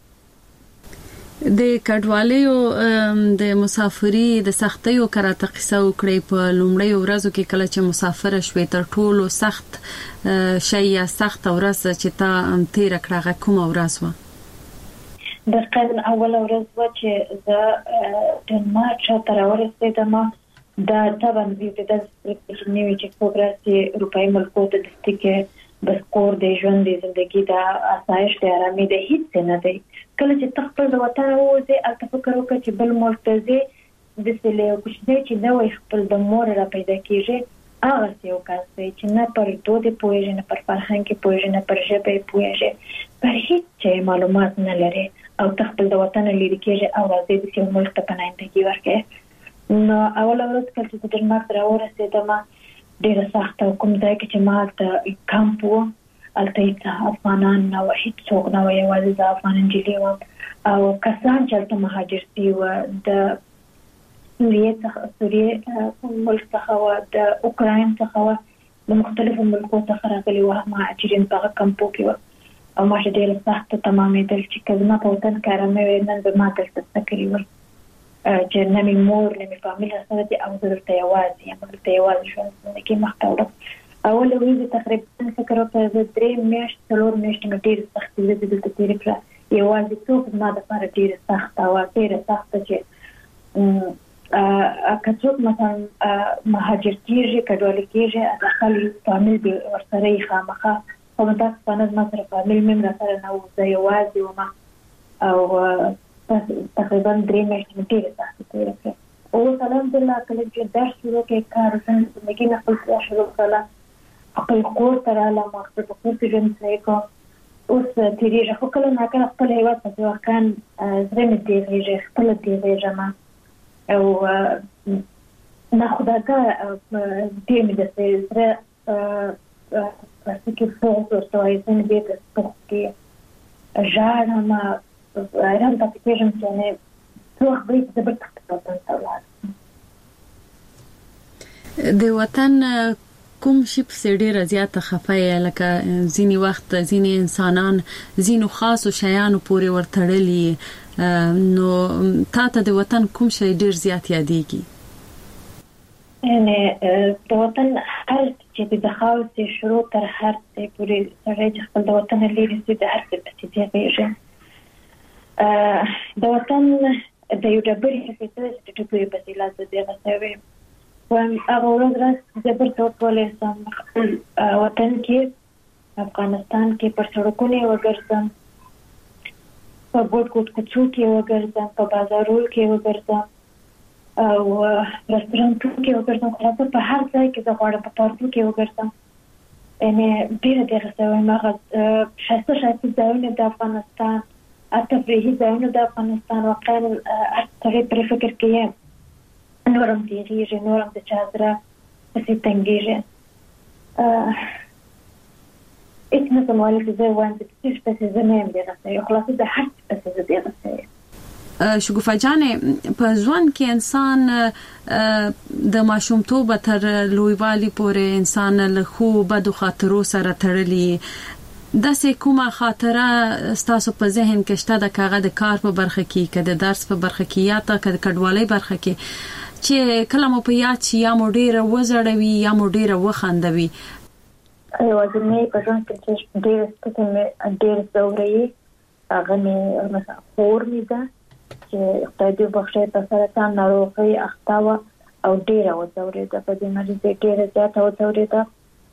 د کډوالیو د مسافری د سختیو کراته قصه وکړي په لومړی ورځو کې کله چې مسافر شوي تر ټولو سخت شي یا سخت ورځ چې تا تیر کړه کومه ورځ و د قبل اول ورځ و چې زه ډنمارک ته راورسېدم دا طبعا د داسې نیوي چې پروګراسي اروپایي ملکو ته د ستګي بس کور د ژوند د ژوندۍ د آسایش د آرامي د هیڅ نه دی کله چې تخپل د وطن وځي البته فکر وکړي چې بل مرتضی د سلی او کوشش چې دا وي خپل د مور را پیدا کیږي هغه یو کس دی چې نه پر دوه د پوهې نه پر فرهنګ پوهې نه پر ژبه پوهې پر هیڅ معلومات نه لري او تخپل د وطن لري کېږي او راځي د یو ملک ته پناهندګي ورکړي نو اول اول کله چې د ډنمارک راورسېدم ډېر سخت او کوم ځای کې چې ما ته کمپ وو البته هیڅ افغانان نه و هیڅ څوک نه و یوازې د افغان نجلۍ وم او کسان چې هلته مهاجر شوي وو د سوریې څخه سوریې ملک څخه و د اوکراین څخه و د مختلفو ملکو څخه راغلي وو مهاجرین په هغه کمپو کې وو او ما چې ډېر سخت تمامېدل چې که زما په وطن کې ارامه وي نن به ما دلته څه کړي وای چې نه مې مور نه مې فامیل سره دي او زه دلته یوازې یم دلته یوازې ژوند زندګي مخته وړم اول ورځ تقریبا فکر وکړم زه درې میاشتې څلور میاشتې مې ډېرې سختې ورځې دلته تېرې کړه یوازې څوک زما دپاره ډېره سخته وه ډېره سخته چې که څوک مثلا مهاجر کېږي کډوالي کېږي داخل فامیل به ورسره یې خامخا خو متاسفانه زما سره فامیل مې هم راسره نه و زه یوازې وم او تقریبا درې میاشتې مې ډېرې سختې تېرې کړې اوس الحمدلله کله چې درس شروع کړې کار زندګي نه خپل کار شروع کړله خپل کور ته رالم خپل په کور کې ژوند صحیح کړم اوس تېرېږي خو کله ناکله خپل هېواد پسې واقعا زړه مې تېرېږي خپله تېرېږم او ناخودآګاه ډېر مې داسې زړه پسې کې پوخ ورته وایي زه مې ډېر داسې پوخ کې ژاړم حیران پاتې کېږم چې څه وخت به یې زه بېرته خپل وطن ته ولاړم د وطن کوم شي په ډیره زیاته خفایه لکه ځینی وخت ځینی انسانان ځینو خاصو شیانو پورې ورتړلي نو تاسو د وطن کوم شی ډیر زیات یادېږي؟ نه د وطن هر چې د خاص شروع تر هر څه پورې سره چې خپل د وطن لري چې د هر څه په څیر دی د وطن د یو ډبرې په څیر چې د ټکوري په لاس د غسوي وان هغه ورځ راځي د برتو کولې سم وطن کې افغانستان کې پر سړکونو وګرځم په ګوټ ګوټ کوڅو کې وګرځم په بازارونو کې وګرځم او رستورانتونو کې وګرځم خلاص په هر ځای کې د غواړم په پارکو کې وګرځم ان ډیر ډیر څه مغه شاسته شاسته ځایونه د افغانستان التفريحي ځایونه د افغانستان واقعا اکثر پر فکر کوي نورم دیږي نورم د چادره پسې تنګیږي اته نه سمواله چې زه وایم چې څه پسې زمیم دی راځي خلاص د هر څه پسې دی راځي شګوفه جانې په ځوان کې انسان د ماشومتوب تر لویوالي پورې انسان له خو بد خاطرو سره تړلی د سې کومه خاطره ستاسو په ذهن کې شته د کاغذ د کار په برخه کې کده درس په برخه کې یا ته کده کډوالۍ برخه کې چې کلمه په یاد شي یا مو ډیره وزړوي یا مو ډیره وخندوي؟ ایوه زمي په ځان کې چې ډیره ستاسو ډیره زوري هغه مې مثلا خور مې ده چې خدای دې بخښي په سرطان ناروغي اخته و او ډیره وزوري ده په دې مریض ډیره زیاته وزوري ده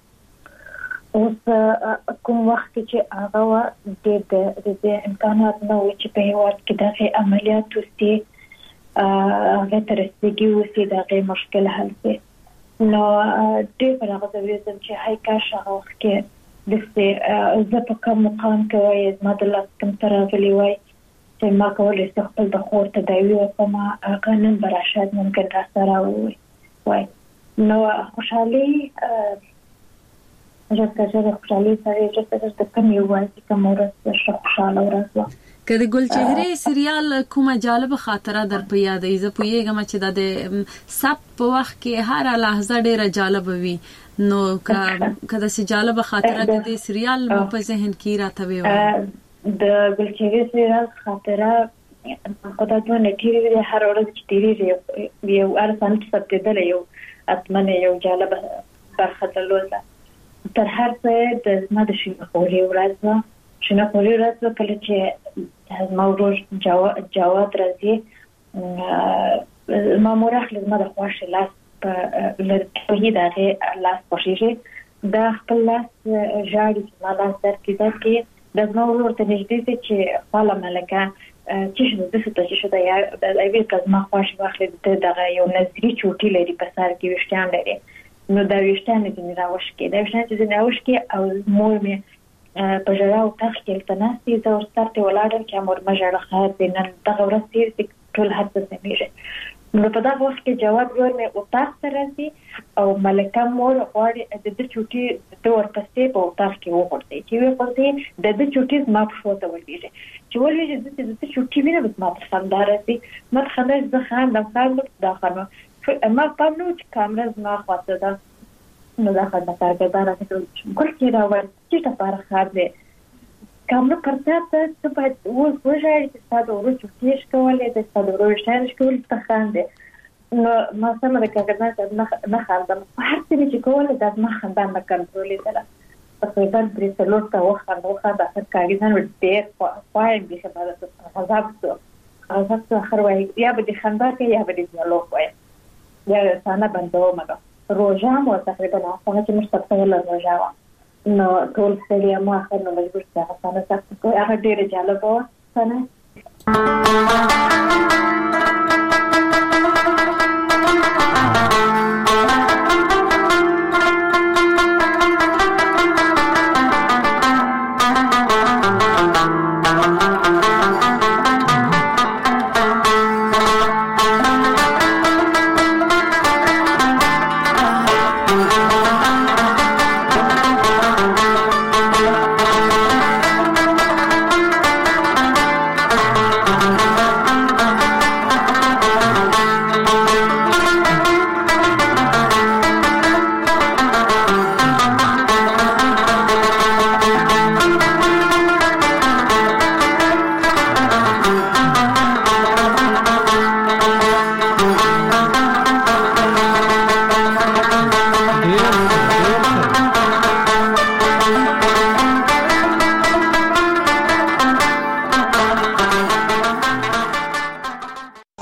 اوس کوم وخت چې هغه و د د امکانات نو چې په هیواد کې د عملیات وستي هغه تر ستګي وسی دغه مشکل حل شي نو ډېر په هغه ځای چې هاي کا شغه وخت کې د څه زه په کوم مقام کې وای ما د لاس کوم تر غلي وای چې ما کولای شم خپل د خور ته دی او کوم هغه نن براشد ممکن را سره وای وای نو خوشحالي زه څنګه خوشحالي سره چې د کوم یو وای چې کوم ورځ خوشاله ورځ کله ګل چهره سریال کومه جالب خاطره در په یاد ای زه پوهیږم چې د سب په وخت کې هر لحظه ډیره جالب وي نو کله چې جالب خاطره د دې سریال په ذهن کې راته وي د ګل چهره سریال خاطره خدای دې نټیری هر ورځ چې تیری یو ارسان څه تبدل یو اتمنه یو جالب برخه درلوده تر هر څه د ما د شي خوري ورځ شنو خوري ورځ کله چې موضوع جواد راځي ما مورخ لازم د خوښ لاس په لري دغه لاس پوښیږي د خپل لاس جاړي ما لاس درکې درکې د موضوع ته نږدې چې خپل ملکه چې شنو د څه چې شته یا د ایوي کزما خوښ واخلې دغه یو نظری چوټي لري په سر کې وشتان لري نو دا وشتان دې راوښ کې دا وشتان چې راوښ کې او مور مې په جړه او تخ کې تناسي زه ورسته ولاړم چې امر مجړه خاط دینن دغه ورځ تیر ټول هڅه سمېږي نو په دا وخت کې جواب ورمه او تاسو سره سي او ملکه مور غواړي د دې چوټي د ورپسې په تاخ کې وګورئ چې وي پرته د دې چوټي ما په فوټو ولېږي چې ولې د دې چوټي ویني بس ما په خندار سي ما خندار زه خاندم خاندم دا خانم ما په نو چې کیمرا زما خواته ده نو دا خدای کارګردان راځي ګل کې راوړل چې تاسو خار دې کیمرا پرته ته په اوس وژاړي چې تاسو ورته کېش کولای د تاسو ورته شارش کول ته خاندې نو ما سم د کارګردان نه نه خاندم هر څه چې کولای د ما خاندان نه کنټرولې سره په څه ډول درې څلور تا وخت نو خا د کارګردان ورته پای به خبره غضب څه غضب څه اخر وای یا به د خندا کې یا به د دیالوګ وای یا ثانه بندو مګه روزام او تقریبا هغه چې مستقبل روزا و نو ټول سړي ما اخر نو مجبور ځه هغه څنګه هغه ډېر جالب و څنګه